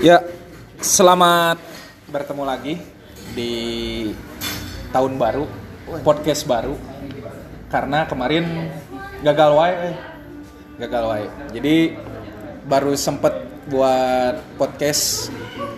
Ya, selamat bertemu lagi di tahun baru, podcast baru. Karena kemarin gagal wae. Jadi baru sempet buat podcast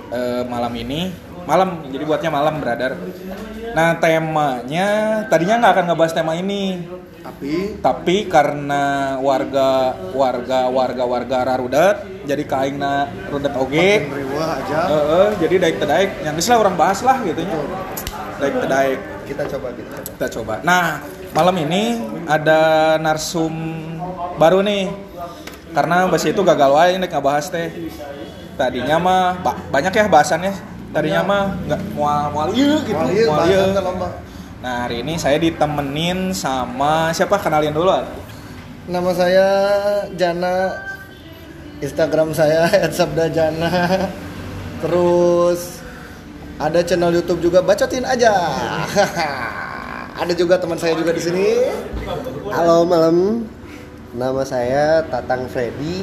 malam. Jadi buatnya malam, brother. Nah, temanya tadinya nggak akan ngebahas tema ini. Tapi karena warga Rarudat jadi kaingna rudet oge. Jadi daik-daik yang geus lah orang bahas lah gitu nya. Daik-daik kita coba. Nah, malam ini ada narsum baru nih. Karena bahasa itu gagal wae nek ngabahas teh. Tadinya mah banyak ya bahasannya. Tadinya mah enggak moal ieu gitu. Moal ieu. Nah, hari ini saya ditemenin sama siapa? Kenalin dulu. Nama saya Jana. Instagram saya @sabdajana. Terus ada channel YouTube juga, bacotin aja. Ada juga teman saya juga di sini. Halo malam. Nama saya Tatang Freddy.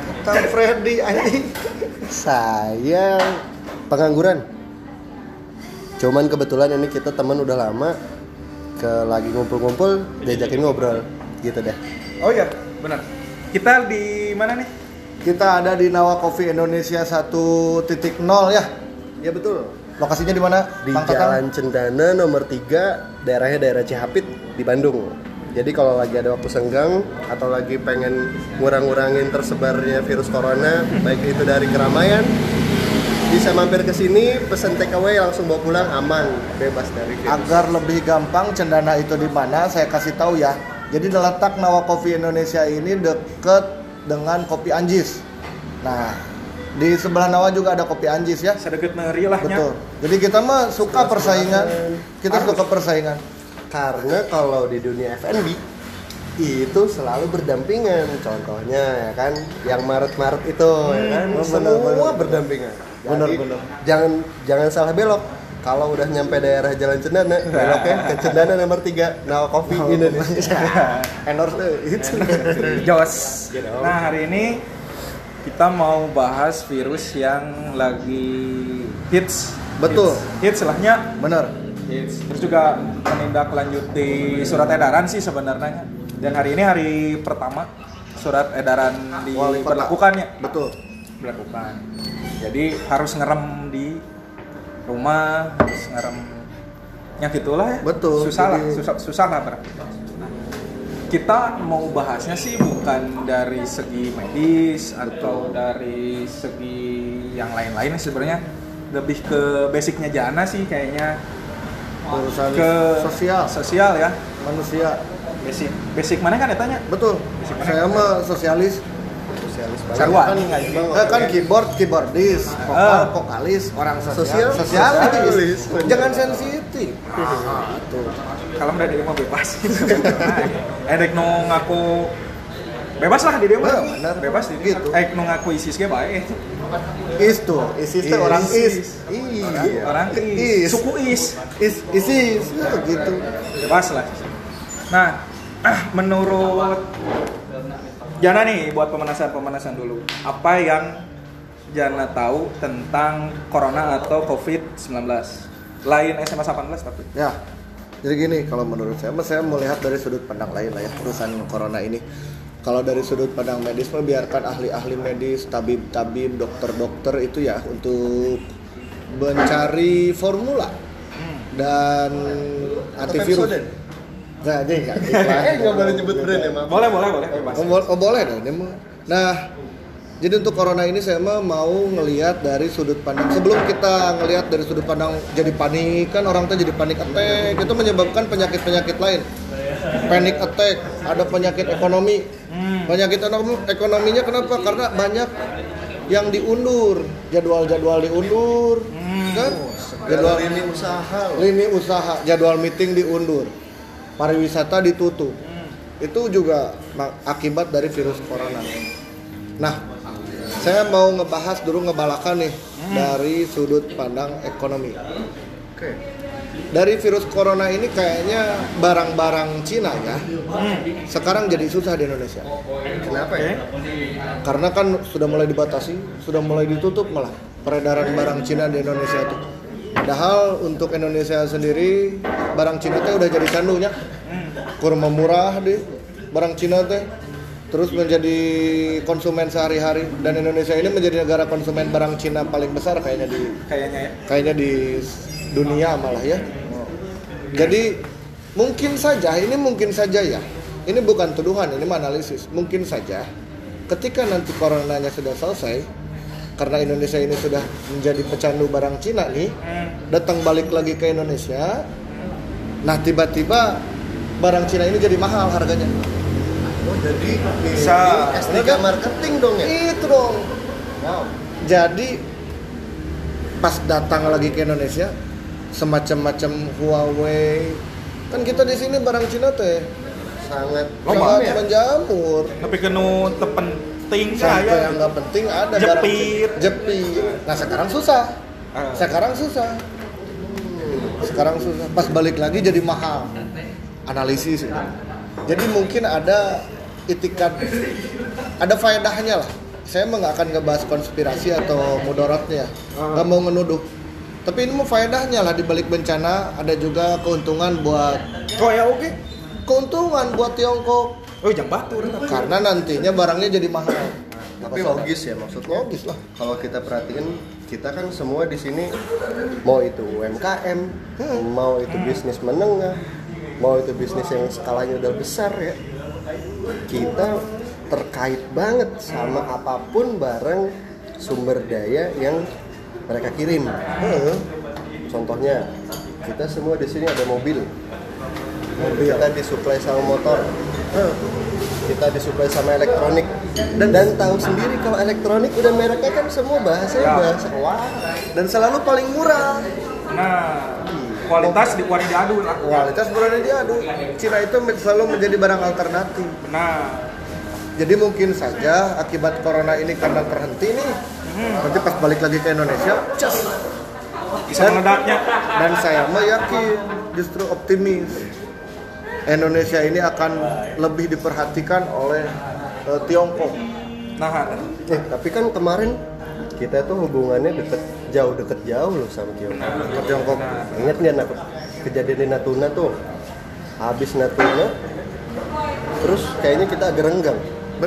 Saya pengangguran. Cuman kebetulan ini kita teman udah lama, lagi ngumpul-ngumpul, diajakin ngobrol, gitu deh. Oh iya, benar. Kita di mana nih? Kita ada di Nawa Coffee Indonesia 1.0 ya. Ya betul. Lokasinya di mana? Di Jalan Cendana nomor 3, daerah Cihapit di Bandung. Jadi kalau lagi ada waktu senggang atau lagi pengen ngurang-ngurangin tersebarnya virus corona, baik itu dari keramaian, bisa mampir ke sini, pesen take away langsung bawa pulang, aman, bebas dari virus. Agar lebih gampang, Cendana itu di mana? Saya kasih tahu ya. Jadi letak Nawa Coffee Indonesia ini deket dengan Kopi Anjis. Nah, di sebelah Nawa juga ada Kopi Anjis ya. Sedikit ngeri lah. Betul. Jadi kita mah suka persaingan. Suka persaingan. Karena kalau di dunia F&B itu selalu berdampingan. Contohnya ya kan, yang Maret itu ya kan, semua berdampingan. Jadi jangan salah belok. Kalau udah nyampe daerah Jalan Cendana, beloknya ke Cendana nomor 3, Nawa Coffee Indonesia. Endorse itu. Jos. Nah, hari ini kita mau bahas virus yang lagi hits. Betul. Hits lahnya. Bener. Hits. Terus juga menindaklanjuti surat edaran sih sebenarnya. Dan hari ini hari pertama surat edaran diberlakukannya. Betul. Berlakukan. Jadi harus ngerem di rumah, harus ngeremnya gitulah ya. Betul. Susah lah berarti. Nah, kita mau bahasnya sih bukan dari segi medis atau dari segi yang lain-lain, sebenarnya lebih ke basicnya Jana sih kayaknya. Urusan ke sosial ya, manusia. Basic mana kan ditanya? Betul. Saya mah sosialis Sarwa kan keyboardis, vokalis, orang sosialis. Jangan sensitif. Tuh. Kalau udah diri mau bebas. Edek no ngaku bebas lah di dia mah. Bebas gitu. No ngaku ISIS ge bae. ISIS teh orang IS. Iya. Orang IS. Suku IS. ISIS gitu. Bebas lah. Nah, menurut Jana nih, buat pemanasan dulu. Apa yang Jana tahu tentang Corona atau COVID-19? Lain SMA 18 tapi. Ya, jadi gini, kalau menurut saya melihat dari sudut pandang lain lah ya, urusan Corona ini. Kalau dari sudut pandang medis, biarkan ahli-ahli medis, tabib, dokter itu ya untuk mencari formula dan antivirus. Nah, ini nggak boleh nyebut brand ya, Mas? Boleh. Boleh dong. Nah, jadi untuk Corona ini saya mau ngelihat dari sudut pandang. Sebelum kita ngelihat dari sudut pandang jadi panik, kan orang tuh jadi panik attack, itu menyebabkan penyakit-penyakit lain. Panic attack, ada penyakit ekonomi. Penyakit ekonominya kenapa? Karena banyak yang diundur, jadwal-jadwal diundur, kan? Jadwal lini usaha, jadwal meeting diundur. Pariwisata ditutup. Itu juga akibat dari virus corona. Nah, saya mau ngebalakan nih dari sudut pandang ekonomi. Oke. Dari virus corona ini kayaknya barang-barang Cina ya, sekarang jadi susah di Indonesia. Kenapa ya? Karena kan sudah mulai dibatasi, sudah mulai ditutup malah. peredaran barang Cina di Indonesia tuh. Padahal untuk Indonesia sendiri barang Cina teh udah jadi candunya. Kurma murah deh barang Cina teh. Terus menjadi konsumen sehari-hari dan Indonesia ini menjadi negara konsumen barang Cina paling besar kayaknya di dunia malah ya. Jadi mungkin saja ya. Ini bukan tuduhan, ini analisis. Mungkin saja ketika nanti coronanya sudah selesai, karena Indonesia ini sudah menjadi pecandu barang Cina nih, datang balik lagi ke Indonesia, nah tiba-tiba barang Cina ini jadi mahal harganya. Oh jadi Bisa. S3 marketing dong ya? Itu dong. Wow. Jadi pas datang lagi ke Indonesia, semacam Huawei, kan kita di sini barang Cina teh Sangat menjamur. Tapi kenu terpenting Sampai saya. yang nggak penting ada Jepit. jepit. Nah sekarang susah. Sekarang susah. Pas balik lagi jadi mahal. Analisis. Jadi mungkin ada itikat, ada faedahnya lah. Saya mah nggak akan ngebahas konspirasi atau mudaratnya, nggak mau menuduh. Tapi ini mah faedahnya lah, di balik bencana ada juga keuntungan buat keuntungan buat Tiongkok. Oh, jam batur. Karena nantinya barangnya jadi mahal. Tapi logis ya maksudnya. Logis lah. Kalau kita perhatiin, kita kan semua di sini mau itu UMKM, mau itu bisnis menengah, mau itu bisnis yang skalanya udah besar ya. Kita terkait banget sama apapun barang sumber daya yang mereka kirim. Contohnya, kita semua di sini ada mobil. Kita disuplai sama motor. Kita disuplai sama elektronik. Dan tahu sendiri kalau elektronik udah mereknya kan semua bahasanya bahasa wah. Dan selalu paling murah. Nah, kualitas diadu lah. Kualitas berada diadu. Cina itu selalu menjadi barang alternatif. Nah, jadi mungkin saja akibat corona ini karena terhenti nih, nanti pas balik lagi ke Indonesia, bisa meledaknya. Dan saya mah yakin, justru optimis, Indonesia ini akan lebih diperhatikan oleh Tiongkok. Nah, Tapi kan kemarin kita tuh hubungannya deket jauh loh sama Tiongkok. Ke Tiongkok. Ingat nggak kejadian di Natuna tuh? Habis Natuna, terus kayaknya kita agak renggang.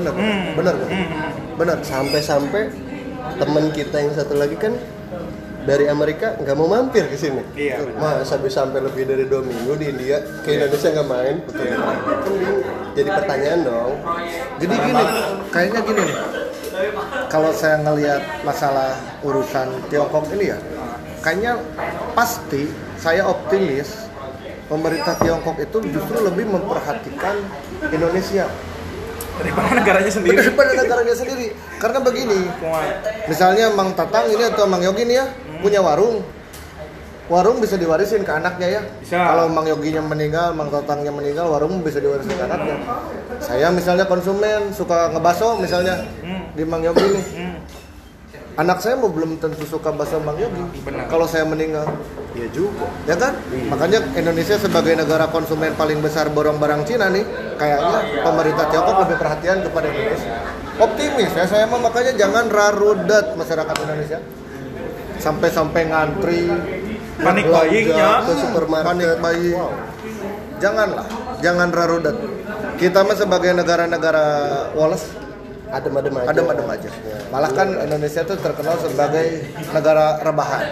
Bener. Sampai teman kita yang satu lagi kan dari Amerika nggak mau mampir ke sini. Iya. Masa bisa sampai lebih dari 2 minggu di India ke Indonesia nggak main? Betul. Kan jadi pertanyaan dong. Jadi kayaknya gini nih, kalau saya ngelihat masalah urusan Tiongkok ini ya, kayaknya pasti saya optimis pemerintah Tiongkok itu justru lebih memperhatikan Indonesia daripada negaranya sendiri. Karena begini, misalnya Mang Tatang ini atau Mang Yogi nih ya punya warung bisa diwarisin ke anaknya ya. Bisa. Kalau Mang Yoginya meninggal, Mang Tatangnya meninggal, warung bisa diwarisin ke anaknya. Saya misalnya konsumen suka ngebaso misalnya di Mang Yogi nih, anak saya mau belum tentu suka bakso Mang Yogi. Kalau saya meninggal, Iya juga. ya kan? Makanya Indonesia sebagai negara konsumen paling besar borong barang Cina nih, kayaknya pemerintah Tiongkok lebih perhatian kepada Indonesia. Optimis ya saya mah, makanya jangan rarudat masyarakat Indonesia. Sampai ngantri, Panik belanja buying-nya. ke supermarket, panik buying. Janganlah, jangan rarudat. Kita mah sebagai negara-negara woles, adem-adem aja. Malah kan Indonesia tuh terkenal sebagai negara rebahan.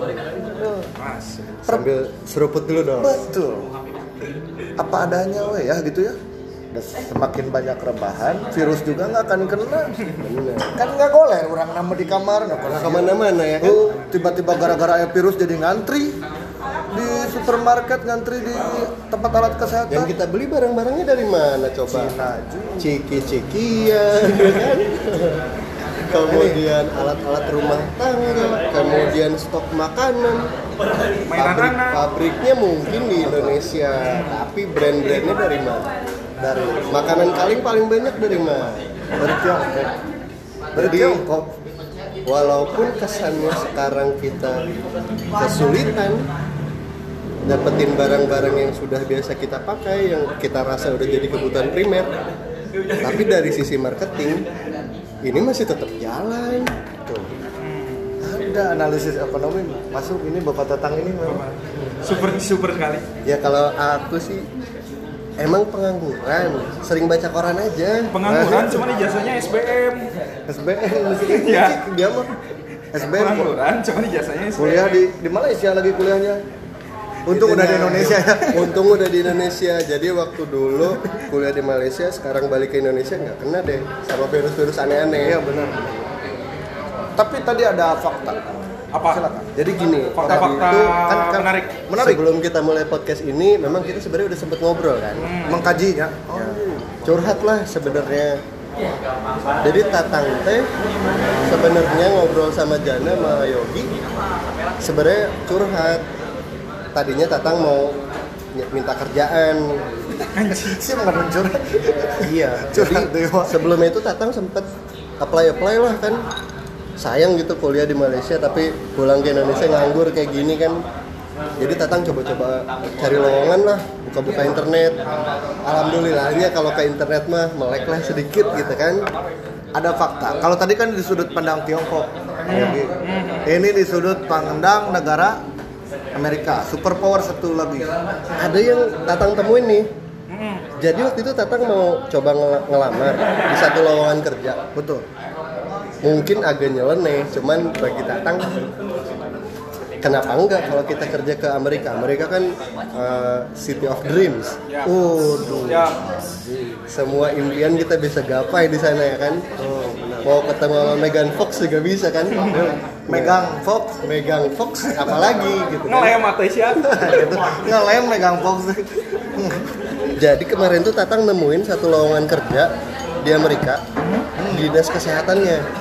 Sambil seruput dulu dong. Betul. Apa adanya we ya gitu ya. Dan semakin banyak rebahan, virus juga nggak akan kena. Bener. Kan nggak goler orang nama di kamar, nggak pernah Kemana-mana ya kan? tiba-tiba gara-gara ada virus jadi ngantri di supermarket, ngantri di tempat alat kesehatan. Yang kita beli barang-barangnya dari mana coba? Cina juga. Ciki-cikian, ya kan? Kemudian alat-alat rumah tangga, kemudian stok makanan. Pabriknya mungkin di Indonesia, tapi brand-brandnya dari mana? Dari makanan paling banyak dari mana? Dari Tiongkok. Dari Jadi, Tiongkok. Walaupun kesannya sekarang kita kesulitan dapetin barang-barang yang sudah biasa kita pakai, yang kita rasa udah jadi kebutuhan primer, tapi dari sisi marketing ini masih tetap jalan. Tuh. Ada analisis ekonomi masuk ini Bapak Tatang ini memang Super sekali. Ya kalau aku sih emang pengangguran, sering baca koran aja. Pengangguran cuman ijazahnya SBM. SBM Iya. dia mah SBM Pengangguran cuman ijazahnya SBM. kuliah di Malaysia lagi kuliahnya. Untung udah di Indonesia ya. Untung udah di Indonesia. Jadi waktu dulu kuliah di Malaysia, sekarang balik ke Indonesia nggak kena deh sama virus-virus aneh-aneh. Iya benar. Tapi tadi ada fakta. Apa? Silakan. Jadi gini, Fakta-fakta tadi itu menarik. sebelum kita mulai podcast ini, memang kita sebenarnya udah sempet ngobrol kan, Mengkaji ya. Ya, curhat lah sebenarnya. Jadi Tatang teh sebenarnya ngobrol sama Jana sama Yogi, sebenarnya curhat. Tadinya Tatang mau minta kerjaan. Sih nggak curhat. Iya. Curhat Jadi dewa. sebelumnya itu Tatang sempet apply lah kan. Sayang gitu kuliah di Malaysia tapi pulang ke Indonesia nganggur kayak gini kan. Jadi Tatang coba-coba cari lowongan lah, buka-buka internet. Alhamdulillahnya kalau ke internet mah melek lah sedikit gitu kan. Ada fakta. Kalau tadi kan di sudut pandang Tiongkok. Ini di sudut pandang negara Amerika. Superpower satu lagi. Ada yang Tatang temuin nih. Jadi waktu itu Tatang mau coba ngelamar di satu lowongan kerja. Betul. Mungkin agak nyeleneh, cuman bagi Tatang kenapa enggak kalau kita kerja ke Amerika? Amerika kan City of Dreams. Ya. Ya. Semua impian kita bisa gapai di sana ya kan. Mau ketemu sama Megan Fox juga bisa kan. Megan Fox apalagi gitu kan. Ngelem atau siapa? Gitu. Ngelem megang Fox. Jadi kemarin tuh Tatang nemuin satu lowongan kerja di Amerika, dinas kesehatannya.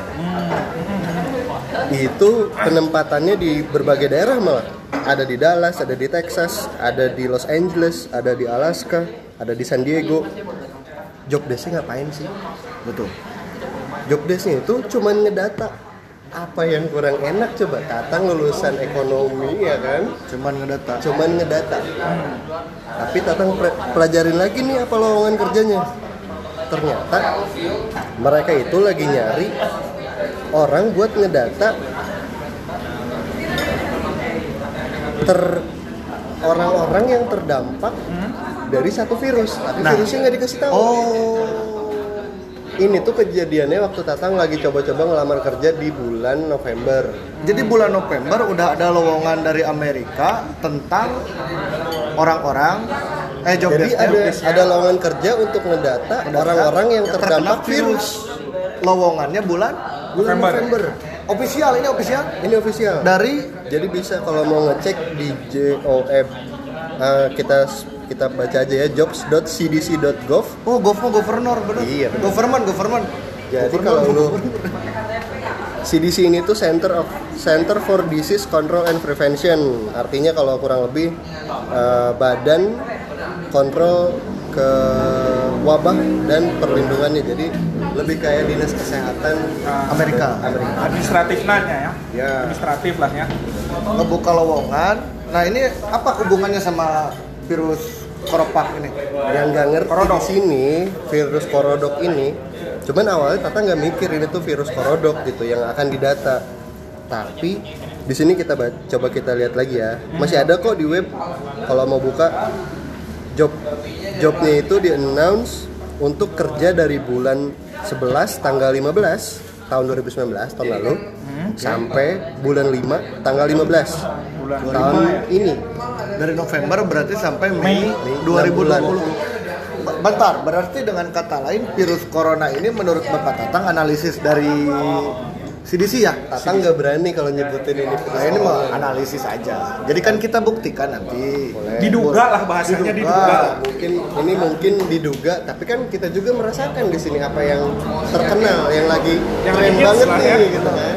Itu penempatannya di berbagai daerah malah. Ada di Dallas, ada di Texas, ada di Los Angeles, ada di Alaska, ada di San Diego. Job desk-nya ngapain sih? Betul. Job desk-nya itu cuman ngedata. Apa yang kurang enak coba? Tatang lulusan ekonomi ya kan? Cuman ngedata. Tapi Tatang pelajarin lagi nih apa lowongan kerjanya. Ternyata mereka itu lagi nyari orang buat ngedata orang-orang yang terdampak dari satu virus, tapi virusnya nggak dikasih tahu. Ini tuh kejadiannya waktu Tatang lagi coba-coba ngelamar kerja di bulan November. Jadi bulan November udah ada lowongan dari Amerika tentang orang-orang job Jadi desk. ada lowongan kerja untuk ngedata orang-orang yang terdampak virus. Lowongannya bulan November. Official ini official Ini official. Jadi bisa kalau mau ngecek di JOF kita baca aja ya, jobs.cdc.gov. Oh, gov-gov-governor benar. Iya, benar. Government. Jadi kalau lu CDC ini tuh Center for Disease Control and Prevention. Artinya kalau kurang lebih badan kontrol ke wabah dan perlindungannya. Jadi lebih kayak dinas kesehatan Amerika. Administratif nanya ya. Ya. Administratif lah ya. Ngebuka lowongan. Nah, ini apa hubungannya sama virus koropak ini? Yang nggak ngerti di sini virus korodok ini, cuman awalnya Tata nggak mikir ini tuh virus korodok gitu yang akan didata. Tapi di sini coba kita lihat lagi ya, masih ada kok di web. Kalau mau buka jobnya itu di announce untuk kerja dari bulan 11 tanggal 15 tahun 2019 tahun lalu sampai bulan 5 tanggal 15 tahun ini. Dari November berarti sampai Mei 6 bulan. 2020. Bentar, berarti dengan kata lain virus corona ini menurut Bapak Tatang analisis dari CDC ya? Tatang nggak berani kalau nyebutin ini. Nah, ini mah analisis aja. Jadi kan kita buktikan nanti. Boleh. Diduga lah bahasanya diduga. Mungkin diduga, tapi kan kita juga merasakan di sini apa yang terkenal, yang lagi Yang tren hits banget lah nih, ya. gitu kan.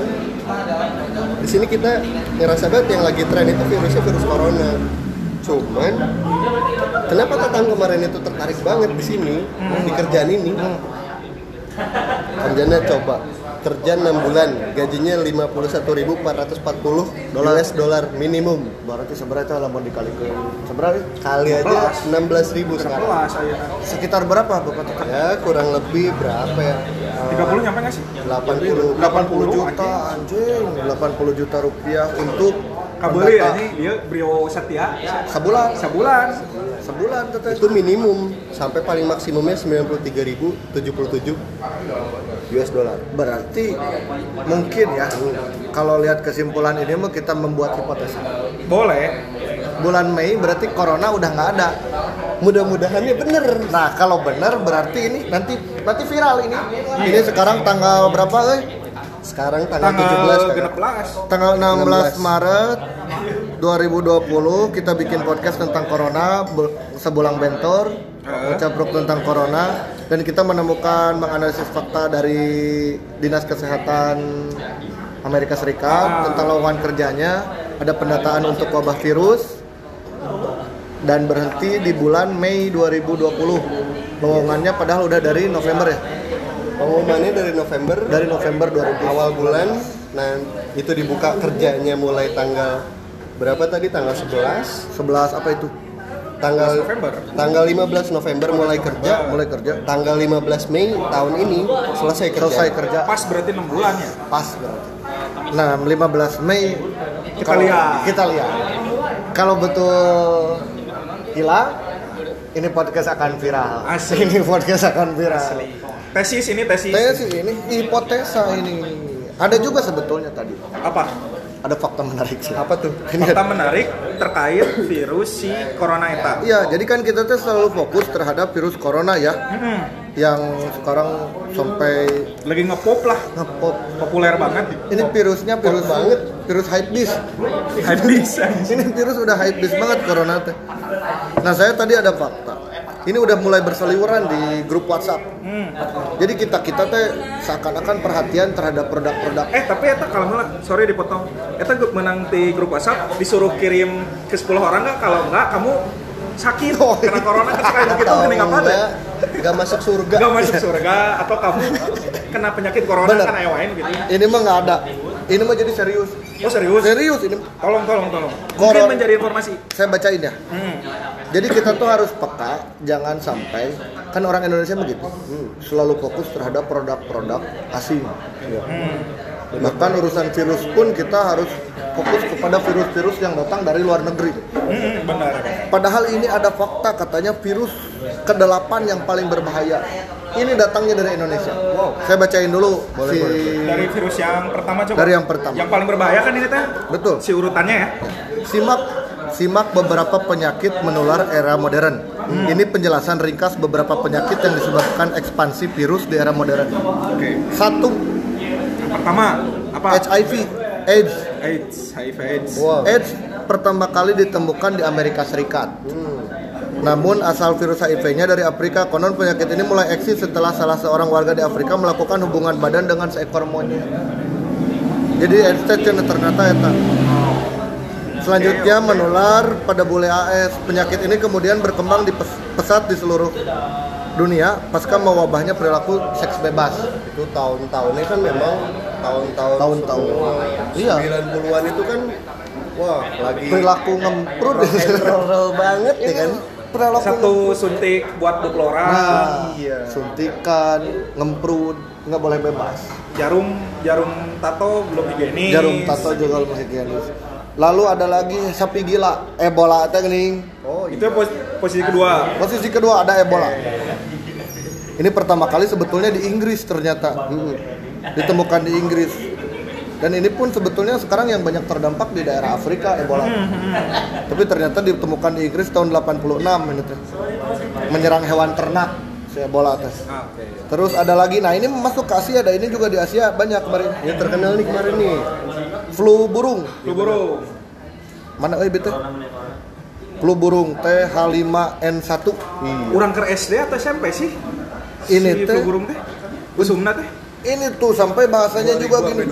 Di sini kita ngerasa banget yang lagi tren itu virusnya virus corona. Cuman kenapa Tatang kemarin itu tertarik banget di sini di kerjaan ini? Kerjanya coba kerja 6 bulan, gajinya 51.440 dolar minimum. Berarti sebenarnya itu lamun dikalikan. Sebenarnya Kali aja 16.000 sekarang. sekitar berapa Bapak Tatang? Ya kurang lebih berapa ya? 30 nyampe nggak sih? 80 juta anjing, 80 juta rupiah untuk Kabeli mendata. ini dia Brio Satya sebulan teteh. Itu minimum, sampai paling maksimumnya 93.077 US dollar. Berarti mungkin ya kalau lihat kesimpulan ini mah kita membuat hipotesa. boleh. Bulan Mei berarti corona udah nggak ada. Mudah-mudahannya bener. Nah kalau benar berarti ini nanti viral ini. Ini sekarang tanggal berapa? Sekarang tanggal 17 Tanggal kan? 16. Tanggal 16 Maret 2020 kita bikin podcast tentang corona, sebulang bentor, capruk tentang corona, dan kita menemukan menganalisis fakta dari Dinas Kesehatan Amerika Serikat tentang lowongan kerjanya, ada pendataan untuk wabah virus dan berhenti di bulan Mei 2020. Lowongannya padahal udah dari November ya. Pengumumannya dari November 2020 awal bulan. Nah, itu dibuka kerjanya mulai tanggal berapa tadi? Tanggal 11. 11 apa itu? Tanggal 15 November mulai kerja. Tanggal 15 Mei tahun ini selesai kerja. Pas berarti 6 bulan ya. Pas berarti. Nah, 15 Mei Kita lihat. Kalau betul hilang, ini podcast akan viral. Asli. Ini podcast akan viral. Tesis. Tesis ini hipotesa ini. Ada juga sebetulnya tadi. Apa? Ada fakta menarik sih. Apa tuh? Fakta menarik terkait virus si corona eta. Iya, jadi kan kita tuh selalu fokus terhadap virus corona ya. Yang sekarang sampai Lagi ngepop lah, ngepop. populer banget. Ini virusnya virus banget, virus hypebeast. Habis. Ini virus udah hypebeast banget corona teh. Nah, saya tadi ada fakta. Ini udah mulai berseliweran di grup WhatsApp. Jadi kita teh seakan-akan perhatian terhadap produk-produk. Tapi eta kalau malah, sorry dipotong. Eta menang di grup WhatsApp disuruh kirim ke 10 orang nggak? Kalau nggak kamu sakit karena corona kesukaan gitu gini apa deh? Gak masuk surga. Gak masuk surga atau kamu kena penyakit corona Bener. kan ewain gitu. Ini mah nggak ada. Ini mah jadi serius. Oh serius? Serius ini. Tolong. Mungkin menjadi informasi. Saya bacain ya. Jadi kita tuh harus peka, jangan sampai kan orang Indonesia begitu, selalu fokus terhadap produk-produk asing. Bahkan urusan virus pun kita harus fokus kepada virus-virus yang datang dari luar negeri. Benar. Padahal ini ada fakta katanya virus ke-8 yang paling berbahaya. Ini datangnya dari Indonesia. Saya bacain dulu. Dari virus yang pertama coba. Dari yang pertama. Yang paling berbahaya kan ini teh? Betul. Si urutannya ya. Simak beberapa penyakit menular era modern. Ini penjelasan ringkas beberapa penyakit yang disebabkan ekspansi virus di era modern. Oke. 1. Yang pertama apa? HIV, AIDS. HIV/AIDS. Wow. AIDS pertama kali ditemukan di Amerika Serikat. Namun asal virus HIV-nya dari Afrika. Konon penyakit ini mulai eksis setelah salah seorang warga di Afrika melakukan hubungan badan dengan seekor monyet. Jadi AIDS ternyata eta. Selanjutnya menular pada bule AS. Penyakit ini kemudian berkembang pesat di seluruh dunia pasca mewabahnya perilaku seks bebas. Itu tahun-tahunnya kan memang tahun-tahun Iya. 90-an itu kan wah lagi Perilaku ngemprut roll banget ya kan. Perilaku Satu suntik buat 20 orang. Nah, Iya. suntikan, ngemprut, nggak boleh bebas. Jarum tato belum higienis. Jarum tato juga belum higienis. Lalu ada lagi sapi gila, Ebola teh geuning. Oh, Itu posisi kedua. Posisi kedua ada Ebola. Ini pertama kali sebetulnya di Inggris ternyata. Ditemukan di Inggris. Dan ini pun sebetulnya sekarang yang banyak terdampak di daerah Afrika Ebola. Tapi ternyata ditemukan di Inggris tahun 86 ini teh. Menyerang hewan ternak si Ebola teh. Oke. Terus ada lagi, nah ini masuk ke Asia, ada ini juga di Asia banyak kemarin. yang terkenal nih kemarin nih. Flu burung. Flu burung. Mana euy bete? Flu burung TH5N1. Urang ke SD atau SMP sih? Ini si teh flu burung teh. Usumna teh. ini tuh sampai bahasanya juga gini.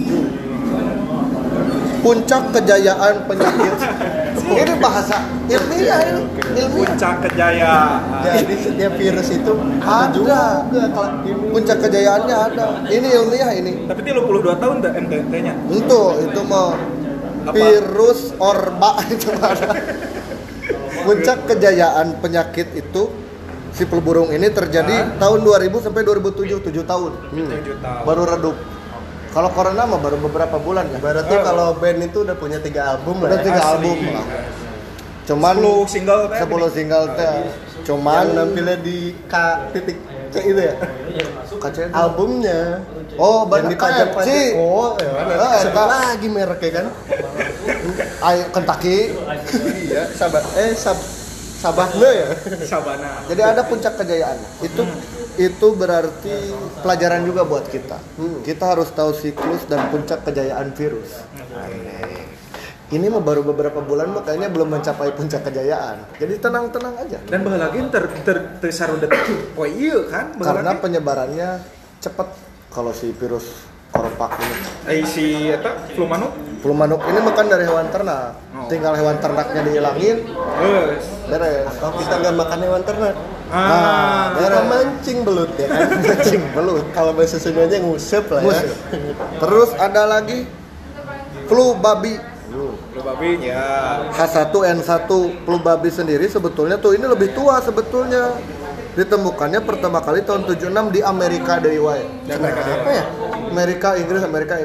2007. Puncak kejayaan penyakit. Ini bahasa ilmiah ini. Ilmiah. Puncak kejayaan. Jadi setiap virus itu Ada. kalau ini. Puncak kejayaannya ada. Ini ilmiah ini. Tapi 32 tahun dah MTT-nya. Itu mah Apa? virus orba itu ada. Puncak kejayaan penyakit itu si flu burung ini terjadi tahun 2000 sampai 2007, 7 tahun. 7 tahun. Baru redup. Kalau corona mah baru beberapa bulan ya. Berarti kalau band itu udah punya 3 album Udah lah ya. 3 Asli. album lah. Cuman 10 single teh. 10 single teh. Cuman Yang nampilnya di K titik C itu ya. KCN. Albumnya. Oh, Yang banyak dipajang-pajang. Oh, ya kan. Sebut Kak. lagi mereknya kan. Kentucky. Iya, Sabahna ya. Sabana. Jadi ada puncak kejayaan. Itu berarti pelajaran juga buat kita. Kita harus tahu siklus dan puncak kejayaan virus. Ini mah baru beberapa bulan makanya belum mencapai puncak kejayaan. Jadi tenang-tenang aja. Dan baheula lagi tersarudet poe ieu kan baheula Karena lagi. penyebarannya cepat kalau si virus koropak ini. Si eta flu manuk. Flu manuk ini makan dari hewan ternak. Oh. Tinggal hewan ternaknya dihilangin, Geus. beres. Kalau kita nggak makan hewan ternak, beres. kita mancing belut ya kan. Mancing belut. Kalau bahasa Sundanya ngusep lah ya. Musik. Terus ada lagi flu babi. Flu babi ya. H1N1 flu babi sendiri sebetulnya tuh ini lebih tua sebetulnya. Ditemukannya pertama kali tahun 76 di Amerika dari wae. Kenapa ya? Amerika Inggris.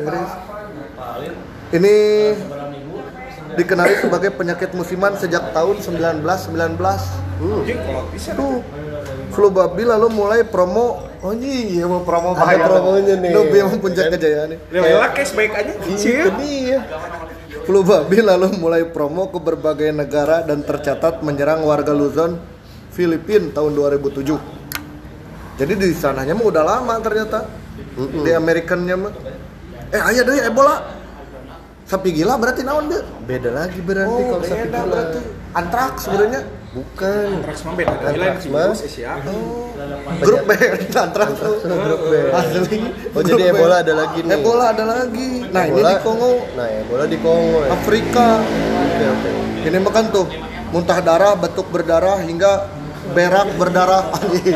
Ini dikenali sebagai penyakit musiman sejak tahun 1919. Anjing kolot pisan. Tuh flu babi lalu mulai promo. Oh iya mau promo Ada promonya nih. Lu biar puncak kejayaan nih. Lela kes baik aja. Itu dia. Flu babi lalu mulai promo ke berbagai negara dan tercatat menyerang warga Luzon, Filipina tahun 2007. Jadi di sananya mah udah lama ternyata. Di Amerikannya mah. Aya deui Ebola. Sapi gila berarti naon dia? Beda lagi berarti kalau sapi beda gila. berarti. Antraks sebenarnya. Bukan. Antraks mah beda. Antraks Lain mah. virus Asia. Grup B antraks. Grup B. Asli. Oh jadi Grup B. Ebola ada lagi nih. Ebola ada lagi. Nah, ini Ebola. di Kongo, Nah, Ebola di Kongo ya. Afrika. Oke. Ini makan tuh muntah darah, batuk berdarah hingga berak berdarah.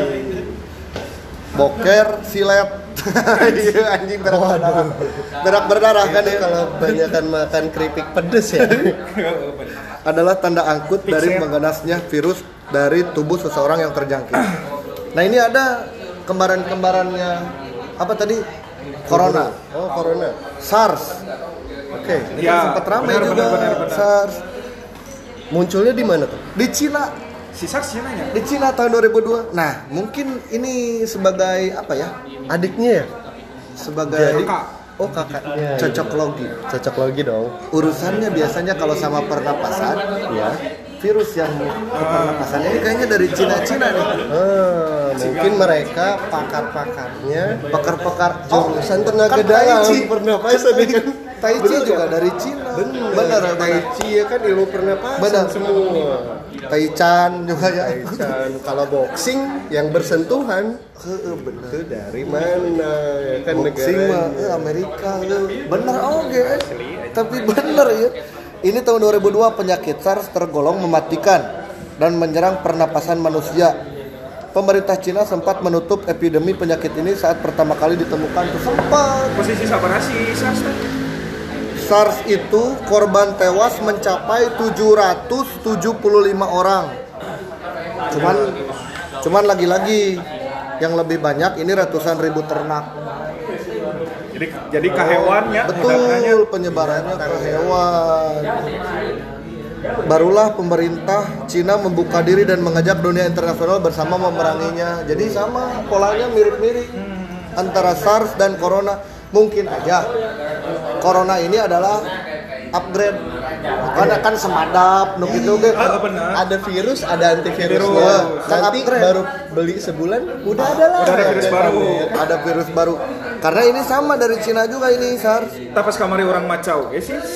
Boker, silet. Iya anjing berak berdarah. Berak berdarah kan ya. Kalau banyakan makan keripik pedes ya. Adalah tanda angkut dari mengganasnya virus dari tubuh seseorang yang terjangkit. Nah, ini ada kembaran-kembarannya apa tadi? Corona, Oh, corona. SARS. Oke, ini Ya, sempat ramai benar, juga benar. SARS Munculnya di mana tuh? di Cina. Si SARS ya nanya. Di Cina tahun 2002. Nah, mungkin ini sebagai apa ya? Adiknya ya? Sebagai Kakak. oh kakaknya. Iya. Cocok logi. Cocok lagi dong. Urusannya biasanya kalau sama pernapasan, ya virus yang di pernapasan ini kayaknya dari Cina-Cina nih. Mungkin mereka pakar-pakarnya Pakar-pakar jurusan tenaga kan dalam Tai Chi. pernapasan ya kan. Tai Chi juga dari Cina. Benar, Tai Chi ya kan ilmu pernapasan Benar. semua. Tai Chan juga ya. Dan kalau boxing yang bersentuhan Benar. itu dari mana ya kan Boxing mah negaranya. Amerika bener oke tapi bener ya ini tahun 2002 penyakit SARS tergolong mematikan dan menyerang pernapasan manusia. Pemerintah Cina sempat menutup epidemi penyakit ini saat pertama kali ditemukan. Tuh sempat Posisi sabaraha si SARS teh? SARS itu korban tewas mencapai 775 orang. Cuman lagi-lagi yang lebih banyak ini ratusan ribu ternak. Jadi ke hewannya. Betul, penyebarannya ke hewan. Barulah pemerintah Cina membuka diri dan mengajak dunia internasional bersama memeranginya. Jadi sama polanya mirip-mirip antara SARS dan Corona. Mungkin aja Corona ini adalah upgrade. Karena kan semadap, nuk itu benar. Ada virus, ada antivirusnya. Virus. Nanti Upgrade. baru beli sebulan udah ada lah. Udah ada virus baru. Ada virus baru. Karena ini sama dari Cina juga ini SARS. Pas kamari orang macau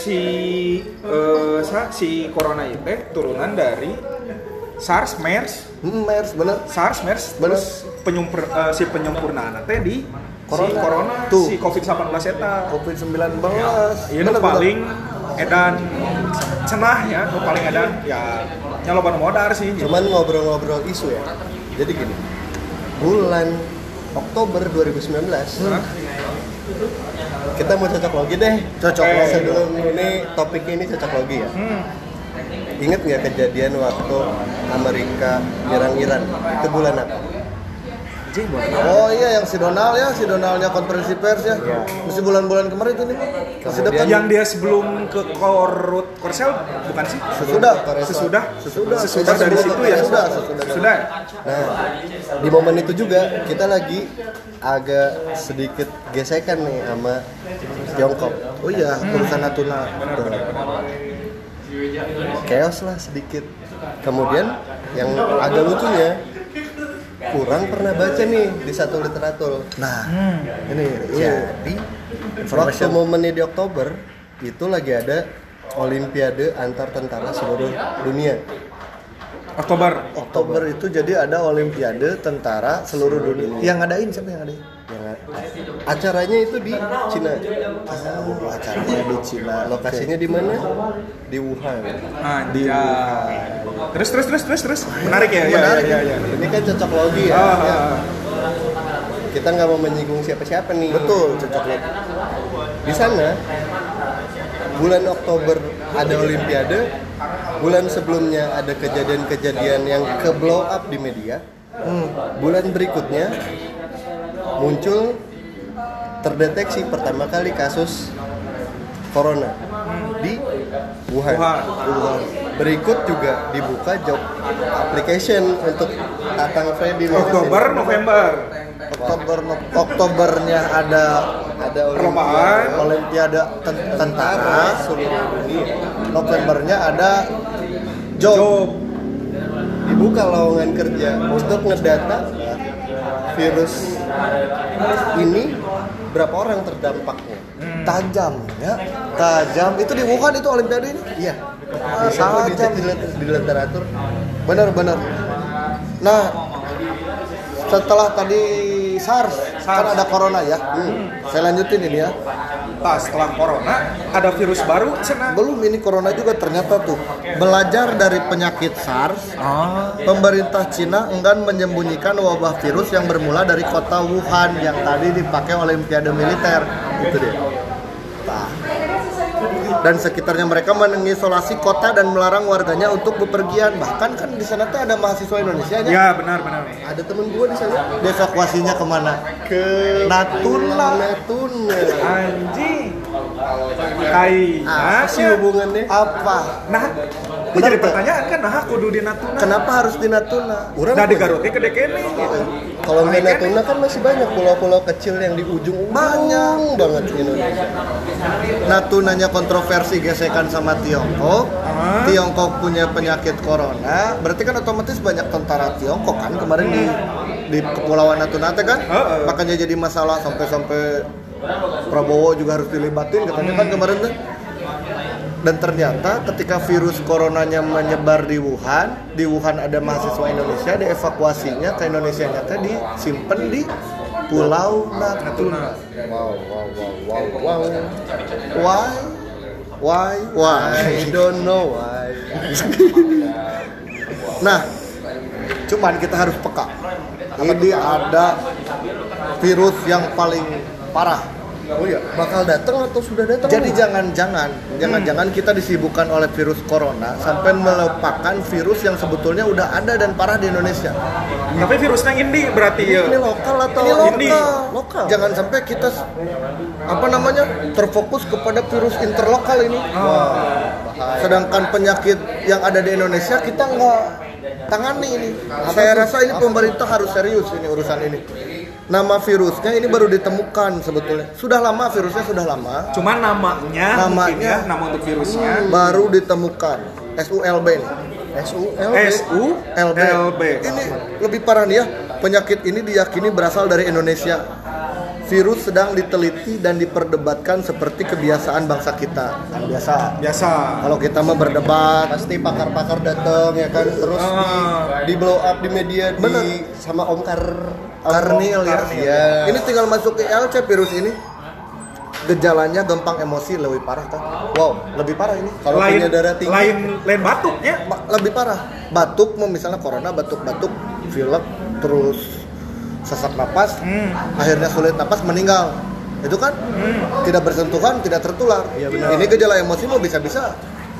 si corona itu teh turunan dari SARS, MERS, MERS bener. SARS, MERS, terus si penyempurnaan teh di si corona, Tuh. si COVID-19 eta. COVID-19. Iya nu paling edan cenah ya, nu paling edan ya nyaloba nu modar sih. Cuman ngobrol-ngobrol isu ya. Jadi gini. Bulan Oktober 2019 kita mau cocok logi deh. Cocok logi. Sebelum ini topik ini cocok logi ya. Ingat nggak kejadian waktu Amerika nyerang Iran? Itu bulan apa? Oh iya, yang si Donaldnya konferensi pers ya. Mesti bulan-bulan kemarin itu nih. Masih dekat. Yang dia sebelum ke Korsel bukan sih? Sesudah dari situ ya. Sudah. Nah, di momen itu juga kita lagi agak sedikit gesekan nih sama Tiongkok. Oh iya, urusan Natuna. Chaos lah sedikit. Kemudian yang agak lucunya, kurang pernah baca nih di satu literatur. Nah, ini Jadi waktu momennya di Oktober itu lagi ada Olimpiade antar tentara seluruh dunia. Oktober itu jadi ada Olimpiade tentara seluruh dunia. Yang ngadain siapa yang ngadain? Acaranya itu di Cina. Acaranya di Cina. Lokasinya di mana? Di Wuhan. Terus. Menarik ya. Menarik. Ya. Ini kan cocok logi ya. Kita nggak mau menyinggung siapa-siapa nih. Betul, cocok lagi. Di sana bulan Oktober ada Olimpiade, bulan sebelumnya ada kejadian-kejadian yang ke blow up di media. Bulan berikutnya muncul terdeteksi pertama kali kasus corona di Wuhan. Berikut juga dibuka job application untuk Tatang Freddy. Oktobernya ada Olimpiade Olimpiade tentara seluruh dunia. Novembernya ada job. Dibuka lowongan kerja untuk ngedata virus ini berapa orang terdampaknya. Tajam itu di Wuhan itu Olimpiade ini. Iya. Tajam di literatur. Benar. Nah, setelah tadi SARS kan ada corona ya. Saya lanjutin ini ya. Setelah corona ada virus baru. Belum, ini corona juga ternyata tuh. Belajar dari penyakit SARS, pemerintah Cina enggan menyembunyikan wabah virus yang bermula dari kota Wuhan yang tadi dipakai Olimpiade militer. Itu dia. Dan sekitarnya mereka mengisolasi kota dan melarang warganya untuk bepergian. Bahkan kan di sana tuh ada mahasiswa Indonesia nya. Ya benar. Ada temen gue di sana. Dievakuasinya kemana? Ke Natuna. Anjing. Apa sih hubungannya? Apa? Nah, itu jadi pertanyaan kan, kudu di Natuna. Kenapa harus di Natuna? Nah di Garut ke dekene gitu. Kalau di Natuna kan masih banyak pulau-pulau kecil yang di ujung banyak banget di Indonesia. Natunanya kontroversi gesekan sama Tiongkok. Tiongkok punya penyakit corona, berarti kan otomatis banyak tentara Tiongkok kan kemarin di Kepulauan Natuna kan. Makanya jadi masalah sampai Prabowo juga harus dilibatin katanya kan kemarin tuh. Dan ternyata ketika virus coronanya menyebar di Wuhan ada mahasiswa Indonesia, dievakuasinya ke Indonesia nyata disimpan di Pulau Natuna. Wow. Why? I don't know why. Nah, cuman kita harus peka. Ini ada virus yang paling parah. Oh iya, bakal datang atau sudah datang? Jadi jangan kita disibukkan oleh virus corona sampai melupakan virus yang sebetulnya udah ada dan parah di Indonesia. Tapi virusnya ini berarti ya. Ini lokal atau Ini lokal. Jangan sampai kita terfokus kepada virus interlokal ini. Sedangkan penyakit yang ada di Indonesia kita nggak tangani ini. Saya rasa ini pemerintah harus serius ini urusan ini. Nama virusnya ini baru ditemukan sebetulnya. Sudah lama virusnya sudah lama. Cuma namanya nama untuk virusnya baru ditemukan. SULB nih. SULB. Ini lebih parah nih ya. Penyakit ini diyakini berasal dari Indonesia. Virus sedang diteliti dan diperdebatkan seperti kebiasaan bangsa kita. Kan biasa. Kalau kita mau berdebat, pasti pakar-pakar datang ya kan, terus di blow up di media. Bener. Sama Om Karnil ya. Ya. Ini tinggal masuk ke ILC virus ini. Gejalanya gampang emosi, lebih parah kan? Wow, lebih parah ini. Kalau punya darah tinggi, lain batuknya lebih parah. Batuk, misalnya corona batuk-batuk, pilek, terus sesak napas, akhirnya sulit napas, meninggal. Itu kan tidak bersentuhan, tidak tertular. Ya, benar. Ini gejala emosi mau bisa-bisa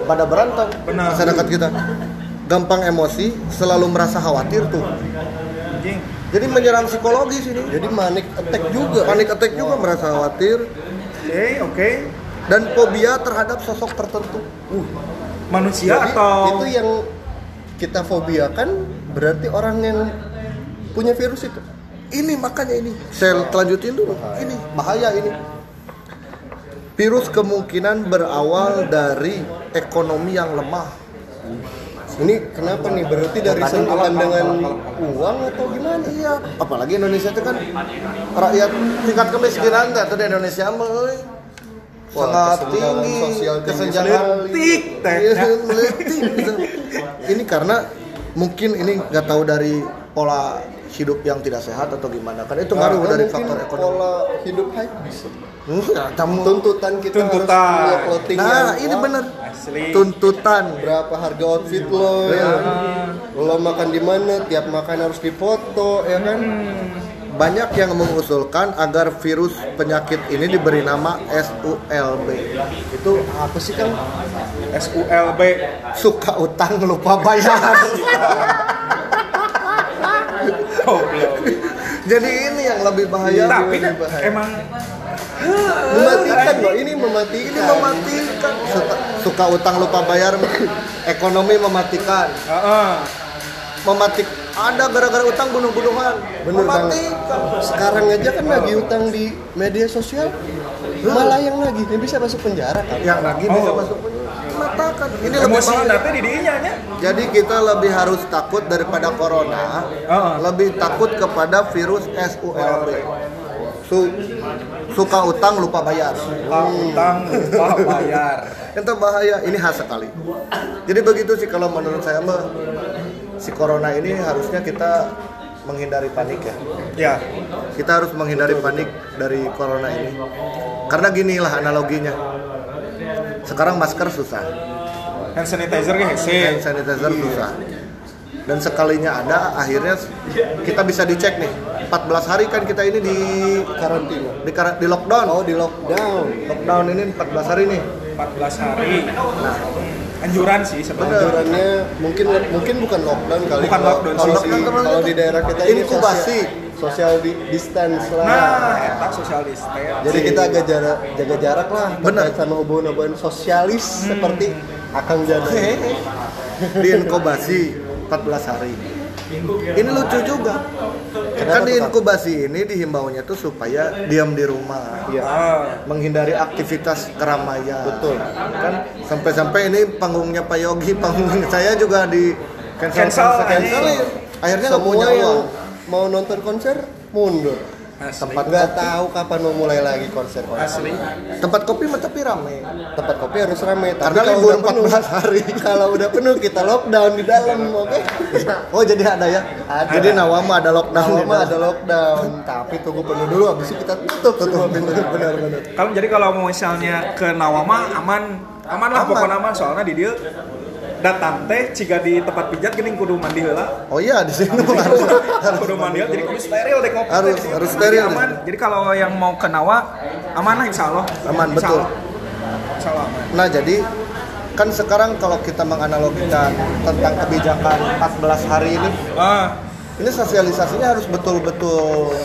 pada berantem. Benar. Masyarakat kita gampang emosi, selalu merasa khawatir tuh. Anjing. Jadi menyerang psikologis ini. Jadi manic attack juga. Panic attack juga, merasa khawatir Oke. dan fobia terhadap sosok tertentu. Manusia Jadi, atau itu yang kita fobiakan berarti orang yang punya virus itu. Ini makanya ini. Saya lanjutin dulu. Ini bahaya ini. Virus kemungkinan berawal dari ekonomi yang lemah. Ini kenapa nih? Berarti dari sentuhan dengan uang atau gimana? Iya, apalagi Indonesia itu kan rakyat tingkat kemiskinan tuh di Indonesia mah euy. Sangat kesenjangan tinggi sosial tinggi kesenjangan Letik, teh. Iya, letik. Ini karena mungkin ini nggak tahu dari pola hidup yang tidak sehat atau gimana kan itu ngaruh dari mungkin faktor ekonomi. pola hidup hype bisa. Kamu Tuntutan kita harus punya clothing nah yang ini wah, bener Asli. tuntutan berapa harga outfit lo ya. Lo makan di mana, tiap makan harus difoto ya kan. banyak yang mengusulkan agar virus penyakit ini diberi nama SULB. Itu apa sih Kang? SULB. Suka utang lupa bayar. Jadi ini yang lebih bahaya. Tapi lebih bahaya. emang Mematikan loh, ini mematikan. Ini mematikan. Suka utang lupa bayar, ekonomi mematikan. Mematik ada gara-gara utang bunuh-bunuhan. Bener banget. Mematikan. Sekarang aja kan lagi utang di media sosial, malah yang lagi ini bisa masuk penjara kan? Yang lagi bisa masuk matakan. Ini lebih emosi bahaya. nanti di dinya nya. Jadi kita lebih harus takut daripada corona, lebih takut kepada virus SULB. Suka utang lupa bayar. Utang lupa bayar. Itu bahaya, ini khas sekali. Jadi begitu sih kalau menurut saya mah si corona ini harusnya kita menghindari panik ya. Ya. Kita harus menghindari panik dari corona ini. Karena ginilah analoginya. Sekarang masker susah, Hand sanitizer ge hand hese. sanitizer susah. Dan sekalinya ada, akhirnya kita bisa dicek nih. 14 hari kan kita ini di Karantina. di lockdown. Oh, di lockdown. Lockdown ini 14 hari nih. 14 hari. Anjuran sih sebenarnya. Anjurannya mungkin bukan lockdown kali. Bukan lockdown sih. Kalau di daerah kita ini Inkubasi. social distance lah. Nah, eta social distance. Jadi kita agak jaga jarak lah. Bener. Terkait sama hubungan-hubungan sosialis seperti Akang Jana. Di inkubasi 14 hari. Ini lucu juga. Kenapa Kan di tuh, Kak? inkubasi ini dihimbaunya tuh supaya diam di rumah. Iya. Menghindari aktivitas keramaian. Betul. Kan sampai-sampai ini panggungnya Pak Yogi, panggung saya juga di Cancel. Akhirnya nggak Semua punya yang uang. mau nonton konser mundur. Asli. Nggak tahu kapan mau mulai lagi konser. Asli. Tempat kopi mah tapi rame. Tempat kopi harus ramai. Karena kalau libur udah penuh, 14 hari. Kalau udah penuh kita lockdown di dalam, oke? Oh jadi ada ya? Ada. Jadi Nawama ada lockdown. Awal di mah dalam. ada lockdown, tapi tunggu penuh dulu, habis itu kita tutup semua pintu. Benar-benar. Kalau jadi kalau mau misalnya ke Nawama aman lah pokoknya mah soalnya di dia datang teh ciga di tempat pijat geuning kudu mandi heula. Oh iya di sini harus Kudu mandi heula jadi kudu steril deh ngopi. Harus Jadi steril. aman. Jadi kalau yang mau ke Nawa aman lah insyaallah. Aman, Insya betul. Allah. Insyaallah aman. Nah jadi kan sekarang kalau kita menganalogikan tentang kebijakan 14 hari ini sosialisasinya harus betul-betul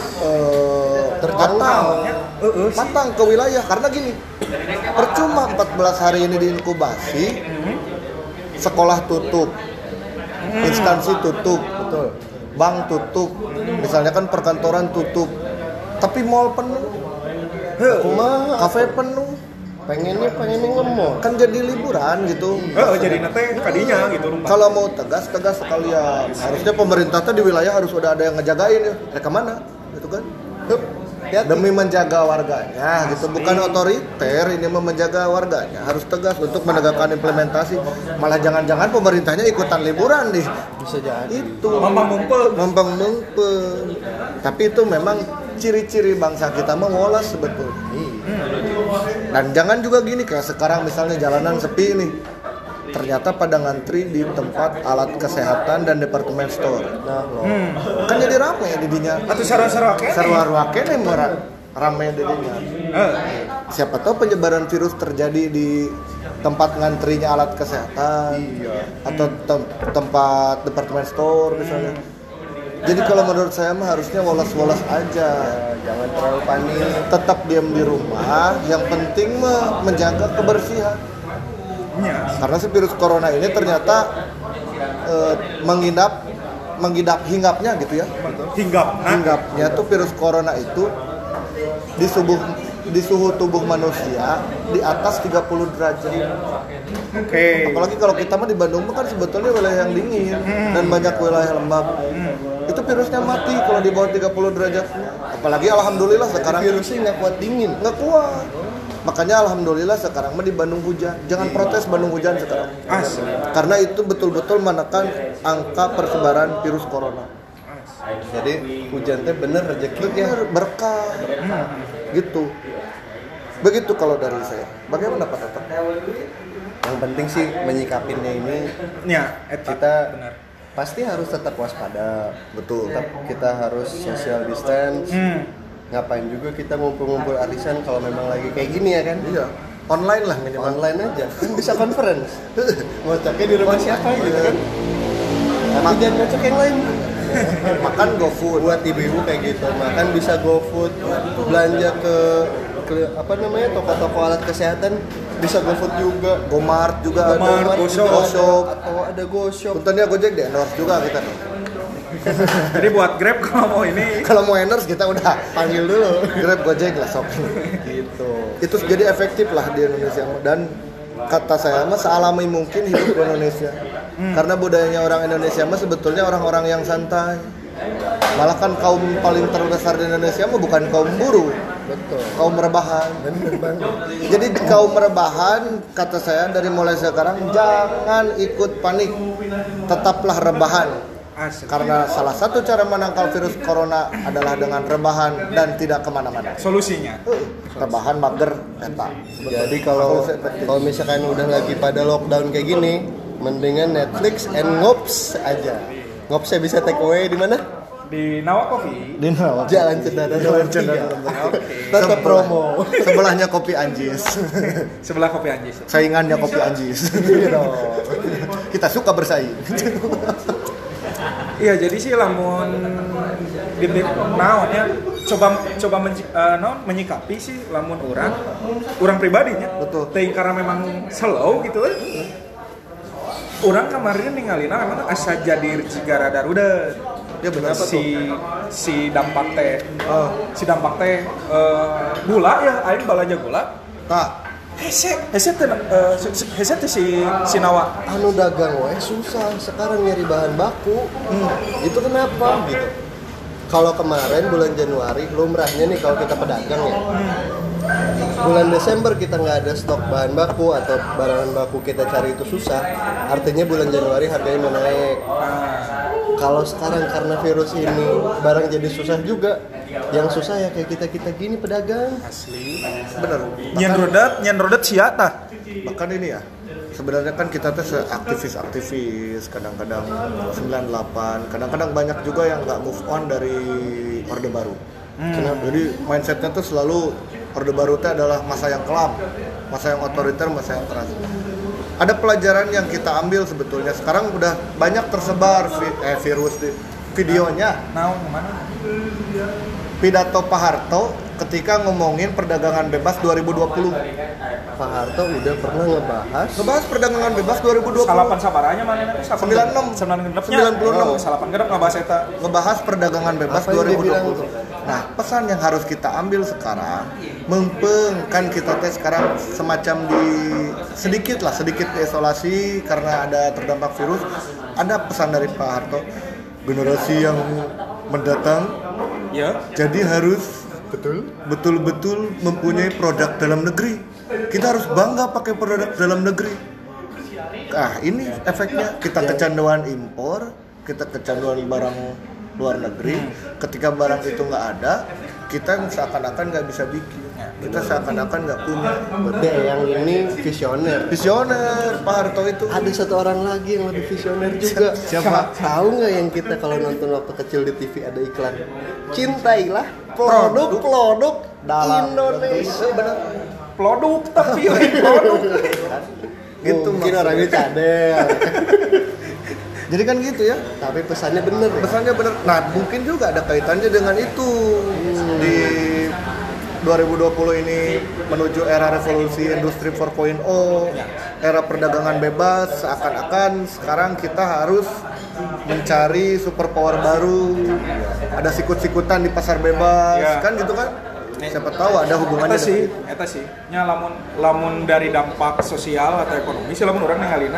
matang ke wilayah karena gini percuma 14 hari ini diinkubasi sekolah tutup instansi tutup betul bank tutup misalnya kan perkantoran tutup tapi mall penuh kafe penuh pengennya nge-mall. kan jadi liburan gitu. Jadi nate kadinya gitu rumah. Kalau mau tegas sekalian. Harusnya pemerintah tuh di wilayah harus udah ada yang ngejagain ya. Kemana? Gitu kan? Demi menjaga warganya gitu. Bukan otoriter, ini menjaga warganya. Harus tegas untuk menegakkan implementasi. Malah jangan-jangan pemerintahnya ikutan liburan nih. Bisa jadi. Itu Mempeng. Tapi itu memang ciri-ciri bangsa kita mengolah sebetulnya. Dan jangan juga gini kayak sekarang misalnya jalanan sepi nih. Ternyata pada ngantri di tempat alat kesehatan dan departemen store. Kan jadi rame didinya. Atuh sarua-sarua kene. Sarua-sarua kene rame didinya. siapa tahu penyebaran virus terjadi di tempat ngantrinya alat kesehatan, atau tempat department store misalnya. Jadi kalau menurut saya mah harusnya woles-woles aja, Jangan terlalu panik. tetap diam di rumah. Yang penting mah menjaga kebersihan. Karena si virus corona ini ternyata hinggapnya gitu ya. Hinggapnya tuh virus corona itu di suhu tubuh manusia di atas 30 derajat. Oke. Apalagi kalau kita mah di Bandung kan sebetulnya wilayah yang dingin dan banyak wilayah lembab. Itu virusnya mati kalau di bawah 30 derajat. Apalagi alhamdulillah sekarang Virusnya nggak kuat dingin. nggak kuat. Makanya alhamdulillah sekarang mah di Bandung hujan. Jangan protes Bandung hujan sekarang. Asli. Karena itu betul-betul menekan angka persebaran virus corona. Jadi hujan teh bener rezekinya. Bener, berkah. Gitu. Begitu kalau dari saya. Bagaimana Pak Toto? Yang penting sih menyikapinnya ini Ya, kita pasti harus tetap waspada. Betul. Tetap kita harus social distance. Ngapain juga kita ngumpul-ngumpul arisan kalau memang lagi kayak gini ya kan? Iya. Online lah minimal. Online aja, kan bisa conference. Ngocoknya di rumah siapa gitu kan? Tapi jangan ngocok yang lain. Makan GoFood. Buat ibu-ibu kayak gitu, makan bisa GoFood. Belanja ke apa namanya toko-toko alat kesehatan bisa GoFood juga. Gomart juga Gomart, ada. GoShop. Atau ada GoShop. Puntennya Gojek deh, endorse juga kita nih. Jadi buat Grab kalau mau ini Kalau mau endorse kita udah Panggil dulu. Grab, Gojek lah sok. Gitu. Itu jadi efektif lah di Indonesia dan kata saya mah sealami mungkin hidup di Indonesia. Karena budayanya orang Indonesia mah sebetulnya orang-orang yang santai. Malah kan kaum paling terbesar di Indonesia mah bukan kaum buruh, Betul. kaum rebahan. Bener banget. Jadi kaum rebahan kata saya dari mulai sekarang jangan ikut panik, tetaplah rebahan. asli. Karena salah satu cara menangkal virus corona adalah dengan rebahan dan tidak kemana-mana. Solusinya. Rebahan mager eta. Jadi kalau misalkan udah lagi pada lockdown kayak gini, mendingan Netflix and ngops aja. Ngopsnya bisa take away di mana? Di Nawa Coffee. Di Nawa. Jalan Cendana nomor 3. Oke. Tetap promo. Sebelahnya kopi Anjis. Sebelah Kopi Anjis. Saingannya kopi Anjis. Kita suka bersaing. Iya, jadi sih lamun di naonnya coba menyikapi sih lamun orang pribadinya. Betul. Teuing karena memang slow gitu ya. Orang kemarin ningalina memang asa jadi sigara daruda. Ya benar si dampak teh gula ya, aing balanja gula. Nah, Hese teh si Nawa. Anu dagang weh susah sekarang nyari bahan baku. Itu kenapa gitu? Kalau kemarin bulan Januari lumrahnya nih kalau kita pedagang ya. Bulan Desember kita nggak ada stok bahan baku atau barangan baku kita cari itu susah. Artinya bulan Januari harganya mau naik. Kalau sekarang karena virus ini barang jadi susah juga. Yang susah ya kayak kita gini pedagang. Asli. bener. Nyen rodet sia tah. Bahkan ini ya. Sebenarnya kan kita tuh aktivis kadang-kadang 98, kadang-kadang banyak juga yang nggak move on dari Orde Baru. Kenapa? Jadi mindsetnya tuh selalu Orde Baru itu adalah masa yang kelam, masa yang otoriter, masa yang keras. Ada pelajaran yang kita ambil sebetulnya. Sekarang udah banyak tersebar virus di videonya. Naon mana? Pidato Pak Harto ketika ngomongin perdagangan bebas 2020. Pak Harto udah pernah ngebahas Perdagangan bebas 2020. Salapan sabaranya mana nanti? 96. Salapan genep ngabahas eta. Ngebahas perdagangan bebas Apa yang dia bilang 2020. tuh? Nah, pesan yang harus kita ambil sekarang, mumpung kan kita tes sekarang semacam sedikit diisolasi karena ada terdampak virus. Ada pesan dari Pak Harto, generasi yang mendatang Ya. jadi harus betul-betul mempunyai produk dalam negeri. Kita harus bangga pakai produk dalam negeri. Nah, ini efeknya kita kecanduan impor, kita kecanduan barang luar negeri. Ketika barang itu nggak ada, kita seakan-akan nggak bisa bikin. Kita seakan-akan nggak punya. Berarti yang ini visioner. Visioner Pak Harto itu. Ada satu orang lagi yang lebih visioner juga. Siapa? Tahu nggak yang kita kalau nonton waktu kecil di TV ada iklan? Cintailah produk dalam Indonesia. Benar. produk tapi lain produk. Gitu mungkin orangnya cadel. Jadi kan gitu ya. Tapi pesannya bener. Nah, mungkin juga ada kaitannya dengan itu. Di 2020 ini menuju era revolusi industri 4.0, era perdagangan bebas, seakan-akan sekarang kita harus mencari superpower baru. Ada sikut-sikutan di pasar bebas, kan gitu kan? Siapa tahu ada hubungannya Eta sih. Nya lamun dari dampak sosial atau ekonomi sih lamun urang ningalina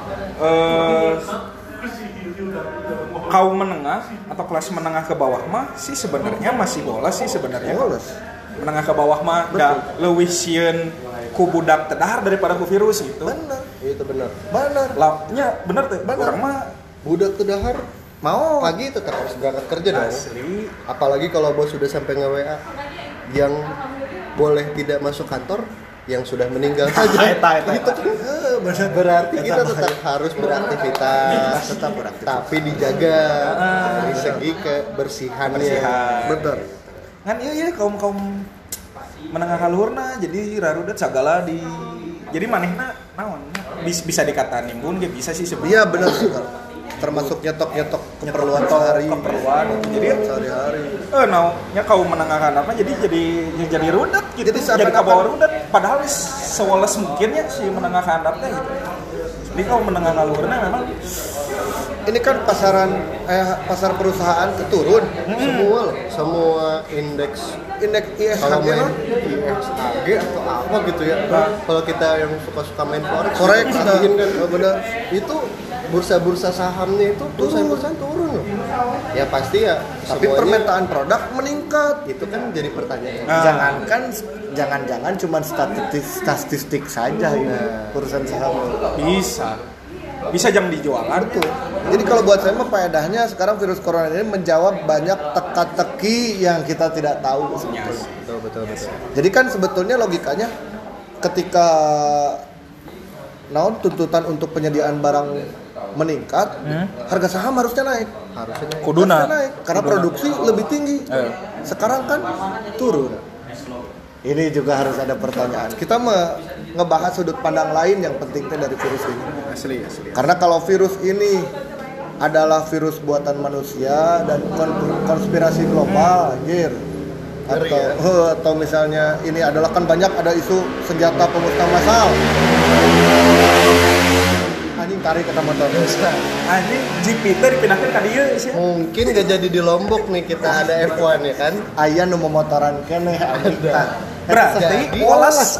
kaum menengah atau kelas menengah ke bawah mah sih sebenarnya masih bolos sih sebenarnya. Menengah ke bawah mah da leuwih sieun ku budak tedahar daripada ku virus gitu. Bener. Itu benar. Nya bener teh. Urang mah Budak tedahar Mau pagi tetap harus berangkat kerja dong. asli. Apalagi kalau bos sudah sampai nge-WA yang boleh tidak masuk kantor yang sudah meninggal saja. Eta. Gitu. Berarti kita tetap harus beraktivitas, tapi dijaga dari segi kebersihannya. bener. Kan iya kaum menengah kaluhurna jadi rarudet sagala di jadi manehna naon bisa dikata nimbun ge bisa sih sebenarnya. Iya bener juga. Termasuk nyetok keperluan sehari. Jadi sehari-hari. nya kaum menengah handapna jadi rudet gitu. Jadi Jadi kabawa rudet padahal seweles mungkinnya si menengah handapna gitu. Jadi kaum menengah kaluhurna memang Ini kan pasar perusahaan keturun. Semua indeks ISG kalau main lah. ISG atau apa gitu ya. Kalau kita yang suka main forex Kita kan bener. itu bursa-bursa sahamnya itu perusahaan turun loh. Ya pasti ya. Tapi semuanya permintaan produk meningkat. itu kan jadi pertanyaan. Jangan cuma statistik saja ini perusahaan saham. bisa jam dijualan Betul. Jadi kalau buat saya mah faedahnya sekarang virus corona ini menjawab banyak teka-teki yang kita tidak tahu sebetulnya. Betul. Jadi kan sebetulnya logikanya ketika tuntutan untuk penyediaan barang meningkat, harga saham harusnya naik. kuduna Naik karena produksi lebih tinggi. Sekarang kan turun. Ini juga harus ada pertanyaan. Kita ngebahas sudut pandang lain yang penting dari virus ini. asli. Karena kalau virus ini adalah virus buatan manusia dan konspirasi global, anjir. Atau misalnya ini adalah kan banyak ada isu senjata pemusnah massal. Anjing tarik kata motor. Anjing Jupiter dipindahkan ka dieu sih. Mungkin gak jadi di Lombok nih kita ada F1 ya kan. Aya nu memotoran keneh anjing. Berarti olas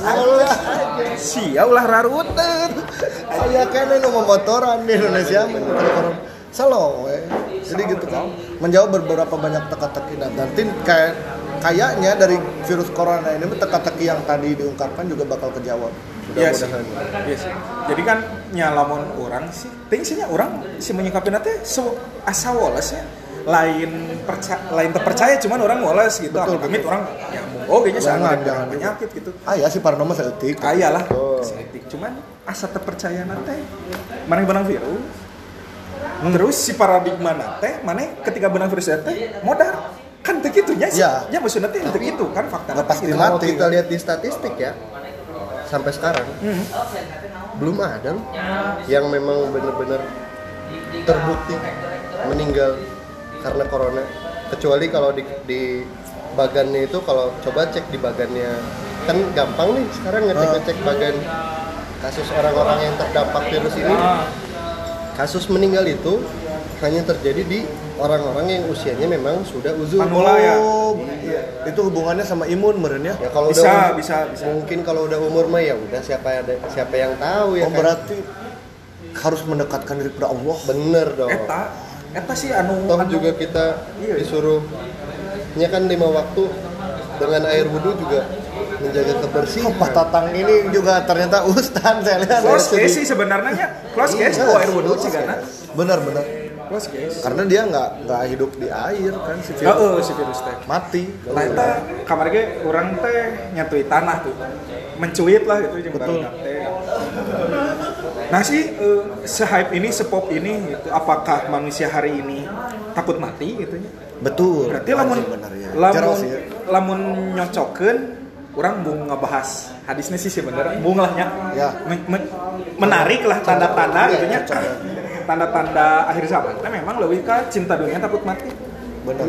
sia ulah rarutet. Aya keneh nu memotoran di Indonesia selo we. Jadi gitu kan. Menjawab beberapa banyak teka-teki dan nanti kayaknya dari virus corona ini teka-teki yang tadi diungkapkan juga bakal kejawab. Iya sih. Jadi kan nyalamun orang sih, tingsinya orang si menyikapi teh asa woles ya. Lain terpercaya cuman orang woles gitu. Amit orang ya kayaknya jangan penyakit gitu. Ya si parnoma saeutik. Lah. Saeutik. Cuman asa terpercaya teh maneh benang virus. Terus si paradigma teh maneh ketika benang virus teh modal. Kan teh kitunya sih. Ya maksudnya teh gitu kan fakta. Pasti Kalau mati. kita lihat di statistik ya, sampai sekarang belum ada loh yang memang benar-benar terbukti meninggal karena corona, kecuali kalau di bagannya itu, kalau coba cek di bagannya kan gampang nih sekarang ngecek bagan kasus orang-orang yang terdampak virus ini. Kasus meninggal itu hanya terjadi di orang-orang yang usianya memang sudah uzur. Iya. Itu hubungannya sama imun meureun ya. Ya kalau bisa. Mungkin kalau udah umur mah ya udah siapa yang tahu ya kan. Berarti harus mendekatkan diri kepada Allah. Bener dong. Eta sih anu Juga kita disuruh kan 5 waktu dengan air wudhu juga menjaga kebersihan. Pak Tatang ini juga ternyata ustaz saya lihat. close case sih sebenarnya close case air wudhu sih karena benar close case karena dia nggak hidup di air kan si virus. Si virus teh Mati. lah eta kamar ge urang teh nyatui tanah tuh mencuit lah gitu jeung barudak teh. Nah sih se-hype ini, se-pop ini gitu, apakah manusia hari ini takut mati gitu nya? Betul. Berarti lamun nyocokeun orang bung ngebahas hadisnya sih sebenarnya bung lah nya. Ya. Menarik lah tanda-tanda gitu nya. Tanda-tanda akhir zaman. Nah memang leuwih ka cinta dunia takut mati. Bener.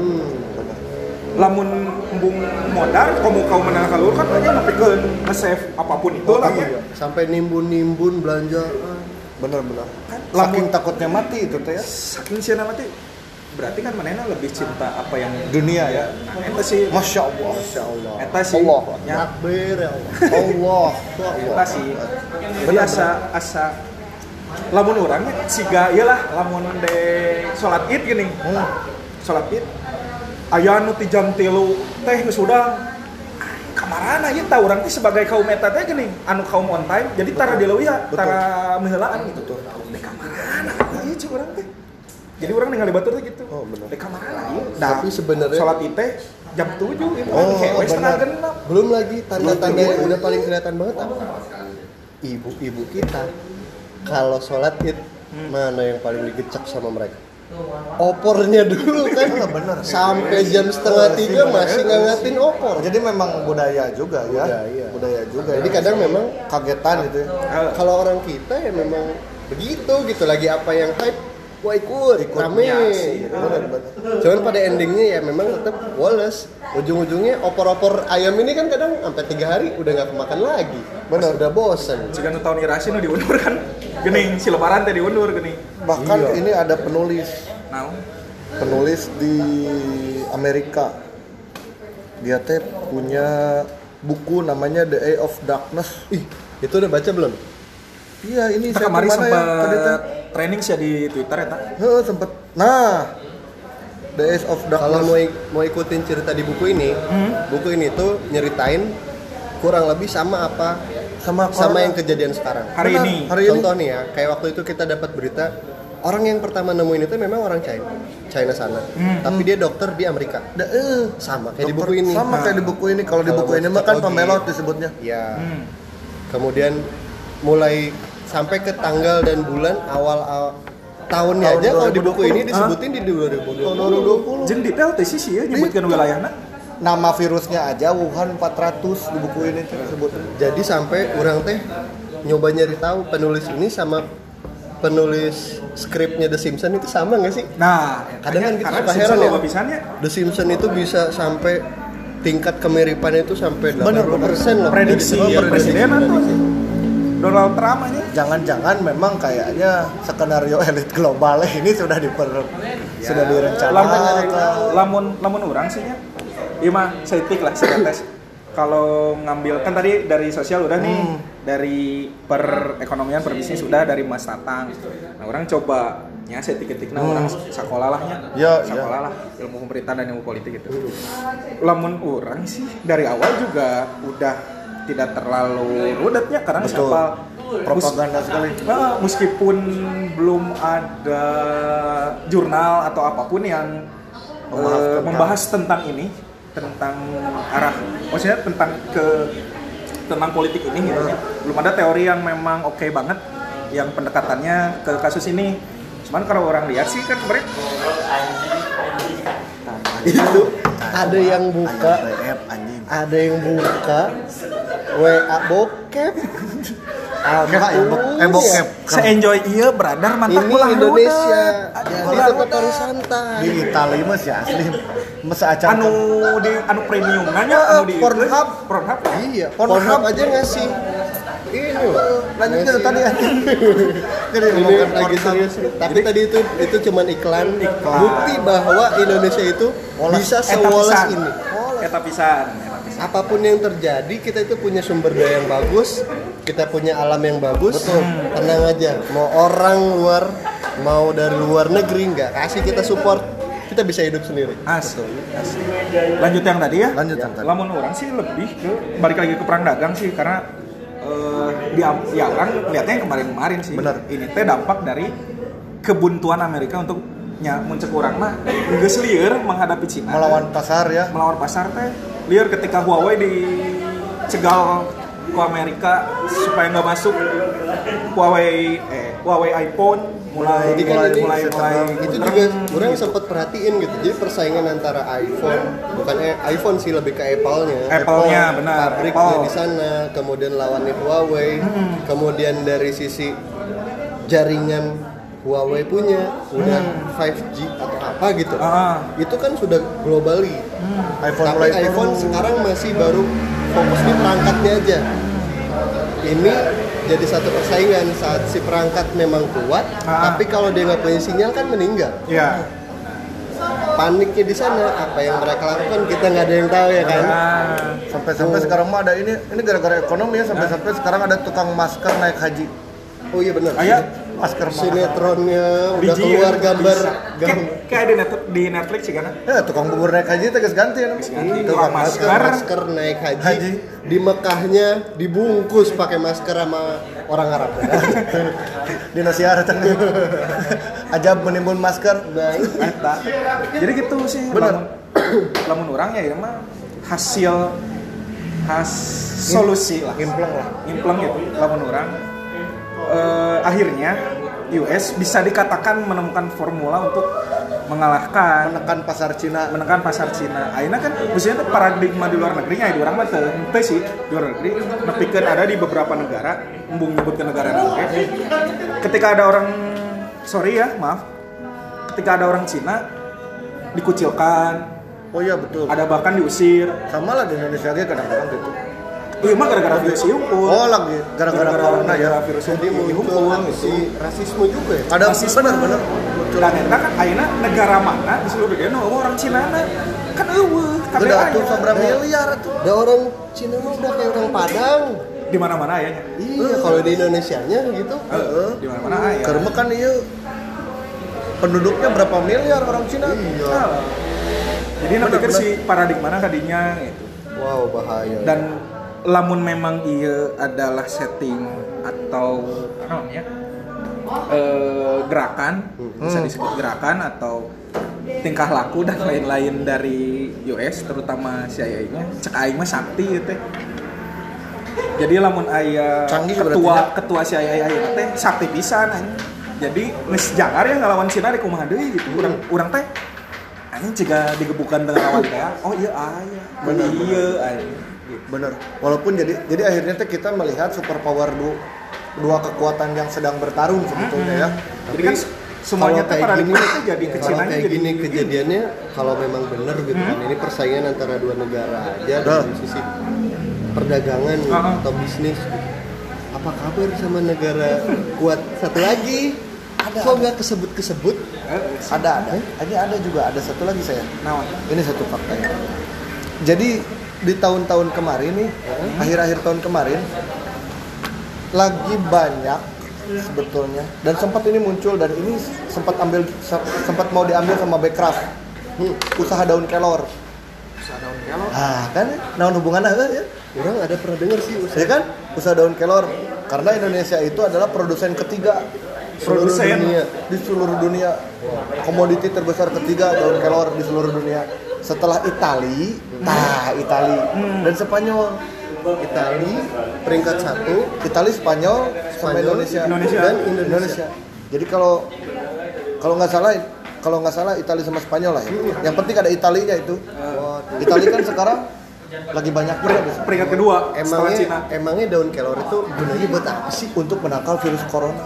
Lamun bung modal kaum menengah ka luhur kan aja ngapikeun nge-save apapun itu lah ya. Sampai nimbun belanja. Bener. Kan Saking takutnya mati itu teh ya. saking sieuna mati berarti kan manehna lebih cinta apa yang Dunia ya. Nah, eta sih Masya Allah. eta sih Allah. nya Takbir ya Allah. Allah. eta sih jadi asa lamun urang siga ieu lah lamun de salat Id geuning salat Id aya nu ti jam 3 teh geus udang kamarana ieu tah urang teh sebagai kaum eta teh geuning anu kaum on time jadi tara di leuwih tara meulaan gitu tuh de kamarana ieu cik urang teh jadi urang ningali batur teh gitu de kamarana ieu Tapi sebenarnya salat Id teh jam 7 itu Oh, setengah benar. genep Belum lagi tanda-tanda yang udah paling kelihatan banget apa? Ibu-ibu kita kalau sholat id mana yang paling digecek sama mereka? Opornya dulu kan bener. Sampai jam 2:30 masih ngangatin opor. Jadi memang budaya juga ya. Budaya juga. Jadi kadang memang kagetan gitu ya. kalau orang kita ya memang begitu gitu lagi apa yang hype gua ikut rame gitu. Cuman pada endingnya ya memang tetap woles. Ujung-ujungnya opor-opor ayam ini kan kadang sampai 3 hari udah nggak kemakan lagi. Benar, udah bosen. jika nu tahun irasi nu diundur kan geuning si lebaran teh diundur geuning Bahkan ini ada penulis naon di Amerika. Dia teh punya buku namanya The Eye of Darkness. Ih, itu udah baca belum? Iya, ini Nah, saya kemarin kemana sempat Tadi teh? training sih di Twitter ya tak? Sempet. Nah, The Eye of Kalau Darkness. mau ikutin cerita di buku ini tuh nyeritain kurang lebih sama apa sama yang kejadian sekarang. Hari Benar, ini. hari ini. Contoh nih ya, kayak waktu itu kita dapat berita orang yang pertama nemuin itu memang orang China sana. Tapi dia dokter di Amerika. Sama kayak di buku ini. Sama kayak di buku ini. Kalau di Kalau buku ini mah kan logis. pemelot disebutnya. Ya. Kemudian mulai sampai ke tanggal dan bulan awal tahunnya Tahun aja kalau di 2020. buku ini disebutin di 2020. Jeung detail teh sih ya nyebutkeun wilayahna. Nama virusnya aja Wuhan 400 di buku ini disebut. Jadi sampai orang teh nyoba nyari tahu penulis ini sama penulis skripnya The Simpsons itu sama nggak sih? Nah, Kadang kan kita karena suka Simpson heran ya. loba pisannya. The Simpsons itu bisa sampai tingkat kemiripannya itu sampai 80% Bener. loh. Prediksi Jadi, presidenan tuh Donald Trump ini. Jangan-jangan memang kayaknya skenario elit global ini sudah sudah direncanakan. Lamun urang sih nya. Ieu mah seitik lah sebatas. Kalau ngambil kan tadi dari sosial udah nih, dari perekonomian, perbisnis udah dari Mas Tatang. Nah, orang coba nya setik-setikna orang sekolah lahnya. Ya, sekolah lah ilmu pemerintahan dan ilmu politik gitu. Lamun orang sih dari awal juga udah tidak terlalu rudatnya karena Betul. siapa Propaganda sekali. meskipun belum ada jurnal atau apapun yang membahas tentang ini, tentang arah, maksudnya tentang politik ini gitu ya. Belum ada teori yang memang oke banget yang pendekatannya ke kasus ini. Cuman kalau orang lihat sih kan sebenarnya itu ada yang buka WA bokep. Bokep. se-enjoy iya brother mantap Ini ulah Indonesia. rudet. Jadi Ulah tetap rudet. harus santai. Di Italia mah sih asli masa acan anu premium nanya anu di Pornhub. Pornhub Iya, Pornhub aja ngasih. Ini loh. lanjutnya ngasih- tadi jadi Ini ngomongin lagi Pornhub. serius. Tapi tadi itu cuman iklan. Bukti bahwa Indonesia itu bisa sewoles ini. eta pisan. Apapun yang terjadi, kita itu punya sumber daya yang bagus, kita punya alam yang bagus. Tenang aja, mau orang luar, mau dari luar negeri nggak kasih kita support, kita bisa hidup sendiri. Asli. Lanjut yang tadi ya. Lanjut yang tadi. Lamun orang sih lebih ke balik lagi ke perang dagang sih karena ya orang lihatnya yang kemarin-kemarin sih. Bener. Ini teh dampak dari kebuntuan Amerika untuk muncul orang mah geus lieur menghadapi Cina. Melawan pasar ya. Melawan pasar teh lieur ketika Huawei dicegal ke Amerika supaya nggak masuk Huawei iPhone mulai itu gitu. juga orang sempat perhatiin gitu. Jadi persaingan antara bukan iPhone sih, lebih ke Apple-nya, benar. Pabriknya di sana, kemudian lawannya Huawei, kemudian dari sisi jaringan Huawei punya udah 5G atau apa gitu. Itu kan sudah globally. Tapi iPhone sekarang masih baru fokus di perangkatnya aja. Ini jadi satu persaingan saat si perangkat memang kuat, tapi kalau dia nggak punya sinyal kan meninggal. Iya. Paniknya di sana, apa yang mereka lakukan kita nggak ada yang tahu ya kan. Sampai sekarang mah ada ini gara-gara ekonomi ya, sampai sekarang ada tukang masker naik haji. Oh iya benar. Masker sinetronnya udah Biji, keluar gambar kayak di Netflix sih kan? Ya, tukang bubur naik haji itu ganti ya. Tukang masker naik haji. Di Mekahnya dibungkus pakai masker sama orang Arab. Di Nasiar ajab menimbun masker. Jadi gitu sih. Bener. Lamun orang ya mah hasil solusi lah. Impleng gitu. Lamun orang akhirnya US bisa dikatakan menemukan formula untuk menekan pasar Cina. Akhirnya kan maksudnya paradigma di luar negerinya di orang mah teu sih di luar negeri nepikeun ada di beberapa negara, embung nyebutkeun negara nanti. Ketika ada orang ketika ada orang Cina dikucilkan. Oh iya betul. Ada bahkan diusir. Sama lah di Indonesia aja kadang-kadang gitu. Iya mah gara-gara virus hukum. Oh lagi gara-gara corona ya. Virus hukum si rasisme juga ya. Ada benar. Dan eta kan ayeuna negara mana di seluruh dunia orang Cina kan eueuh kabeh aya. Udah seberapa miliar tuh. Da orang Cina mah udah kayak orang Padang. Di mana-mana ayanya. Iya, kalau di Indonesianya gitu. Di mana-mana aya. Karena kan ieu penduduknya berapa miliar orang Cina. Iya. Jadi nepikeun si paradigmana kadinya gitu. Wow, bahaya. Dan lamun memang iya adalah setting atau gerakan, bisa disebut gerakan atau tingkah laku dan lain-lain dari US, terutama CIA-nya, cek aing mah sakti gitu. Jadi lamun aya ketua CIA ayeuna teh sakti pisan anjing. Jadi geus jangar ya ngalawan Cina di kumaha deui gitu. Urang teh anjing ciga digebukan teu lawan teh. Oh iya aya. Bener iya anjing. Bener. Walaupun jadi akhirnya teh kita melihat superpower dua kekuatan yang sedang bertarung sebetulnya ya. Jadi kan semuanya teh pada gini itu jadi kecinanya kayak gini kejadiannya kalau memang benar gitu kan. Ini persaingan antara dua negara aja dari sisi perdagangan atau bisnis. Apa kabar sama negara kuat satu lagi? Kok nggak kesebut-kesebut? Ada. Ini ada juga, ada satu lagi saya. Ini satu fakta ya. Jadi di tahun-tahun kemarin nih, akhir-akhir tahun kemarin lagi banyak sebetulnya dan sempat ini muncul dan ini sempat mau diambil sama Backcraft. Usaha daun kelor. Kan naon hubungannya ya? Orang ada pernah dengar sih usaha. Ya kan? Usaha daun kelor. Karena Indonesia itu adalah produsen ketiga di seluruh dunia. Komoditi terbesar ketiga daun kelor di seluruh dunia. Setelah Itali dan Spanyol. Itali peringkat 1, Itali, Spanyol, sama Indonesia. Dan Indonesia. Jadi kalau nggak salah Itali sama Spanyol lah ya. Yang penting ada Italinya itu. Itali kan sekarang lagi banyak peringkat kedua setelah Cina. Emangnya daun kelor itu gunanya buat apa sih? Untuk menangkal virus corona.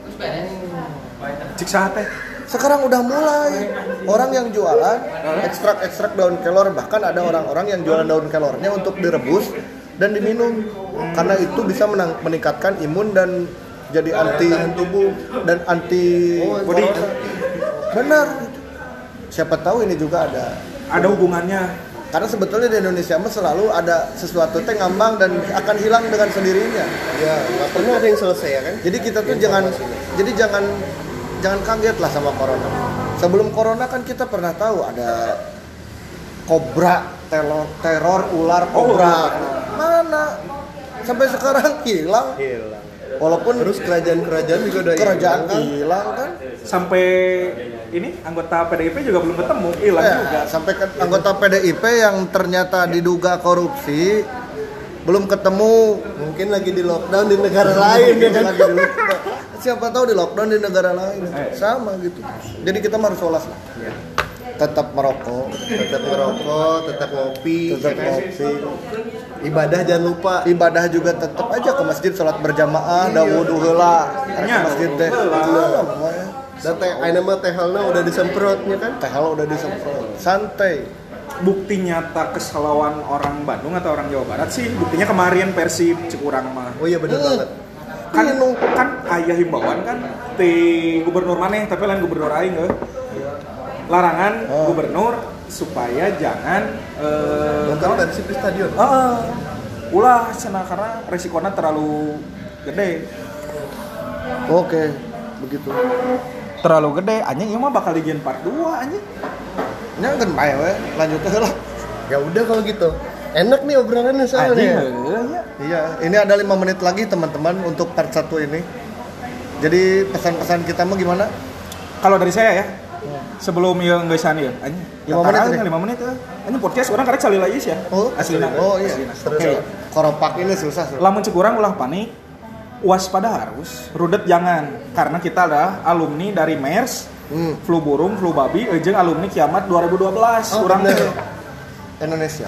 Cik teh. Sekarang udah mulai orang yang jualan ekstrak daun kelor, bahkan ada orang-orang yang jualan daun kelornya untuk direbus dan diminum karena itu bisa meningkatkan imun dan jadi anti tubuh dan anti body. Benar. Siapa tahu ini juga ada hubungannya. Karena sebetulnya di Indonesia mah selalu ada sesuatu teh ngambang dan akan hilang dengan sendirinya. Ya, nggak pernah ada yang selesai ya kan. Jadi kita tuh jangan kaget lah sama corona. Sebelum corona kan kita pernah tahu ada kobra, teror ular kobra. Mana? Sampai sekarang hilang. Walaupun terus kerajaan juga udah hilang kan. Sampai ini anggota PDIP juga belum ketemu, hilang juga. Sampai anggota PDIP yang ternyata diduga korupsi belum ketemu, Mungkin lagi di lockdown di negara lain ya kan. lagi di lockdown. Siapa tahu di lockdown di negara lain sama gitu. Jadi kita harus sholat lah. Tetap merokok, Tetap ngerokok, tetap ngopi, tetap ya kan? ngopi. Ibadah jangan lupa. Ibadah juga tetap aja ke masjid, sholat berjamaah, da wudu heula ke masjid teh. Dan teh ayeuna mah teh halna udah disemprotnya kan. Tehal udah disemprot. Santai. Bukti nyata kesalauan orang Bandung atau orang Jawa Barat sih, buktinya kemarin Persib Cikurang mah. Oh iya bener banget. Kan aya himbauan kan ti gubernur maneh tapi lain gubernur aing heuh. Larangan gubernur supaya jangan Nonton Persib di stadion. ulah cenah karena resikonya terlalu gede. Oke, begitu. Terlalu gede, anjing ieu mah bakal dijieun part 2 anjing. Nya kan bae we, lanjut heula. Ya udah kalau gitu. Enak nih obrolannya Anjing soalnya. heuh ya. Iya, ini ada 5 menit lagi teman-teman untuk part 1 ini. Jadi pesan-pesan kita mah gimana? Kalau dari saya ya, sebelum ieu geussan ieu, anjing. 5 menit ini? 5 menit ya. Anjing podcast urang karek calila ieu ya. Aslina. Oh iya. Terus Oke. Koropak ini susah. Lamun Cikurang ulah panik, waspada harus, rudet jangan. Karena kita adalah alumni dari MERS, flu burung, flu babi, jeung alumni kiamat 2012. Oh, Urang bener. teh. Indonesia,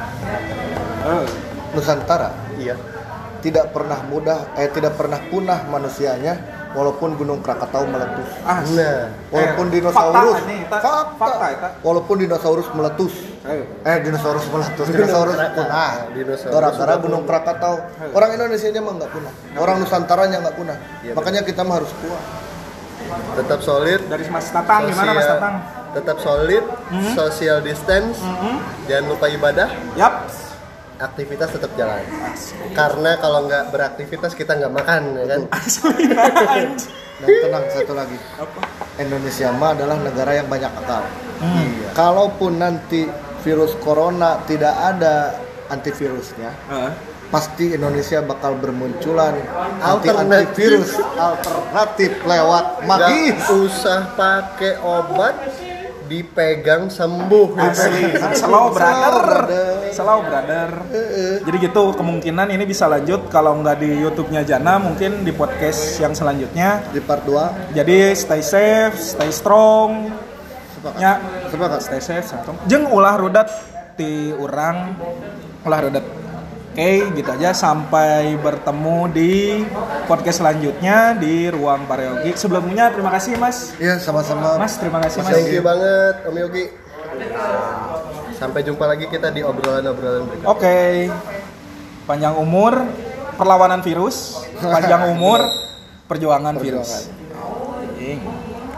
Nusantara, Iya. tidak pernah punah manusianya walaupun Gunung Krakatau meletus. Nah, Walaupun dinosaurus, fakta eta. walaupun dinosaurus meletus. Dinosaurus punah. Dinosaurus Gara-gara Gunung Krakatau. Orang Indonesianya mah nggak punah. Orang Nusantaranya nggak punah. Iya, Makanya kita mah harus kuat. tetap solid. Dari Mas Tatang, gimana Mas Tatang? Tetap solid, social distance, jangan lupa ibadah, Yap. aktivitas tetap jalan. Karena kalau nggak beraktivitas kita nggak makan, ya kan? Asli. Dan tenang, satu lagi. Indonesia mah adalah negara yang banyak akal. Iya. Kalaupun nanti virus corona tidak ada antivirusnya, pasti Indonesia bakal bermunculan antivirus alternatif lewat magis. Nggak usah pakai obat, dipegang sembuh. Asli. Slow brother. Jadi gitu kemungkinan ini bisa lanjut kalau nggak di YouTube-nya Jana mungkin di podcast yang selanjutnya. Di part 2 Jadi stay safe, stay strong. Ya, sepakat. stay safe, strong. Jeung ulah rudet ti urang ulah rudet. Oke, gitu aja sampai bertemu di podcast selanjutnya di Ruang Pariogi. Sebelumnya terima kasih Mas. Iya, sama-sama. Mas, terima kasih Mas. Thank you banget Om Yogi. Sampai jumpa lagi kita di obrolan-obrolan berikutnya. Oke. Panjang umur perlawanan virus, panjang umur perjuangan virus. Anjing.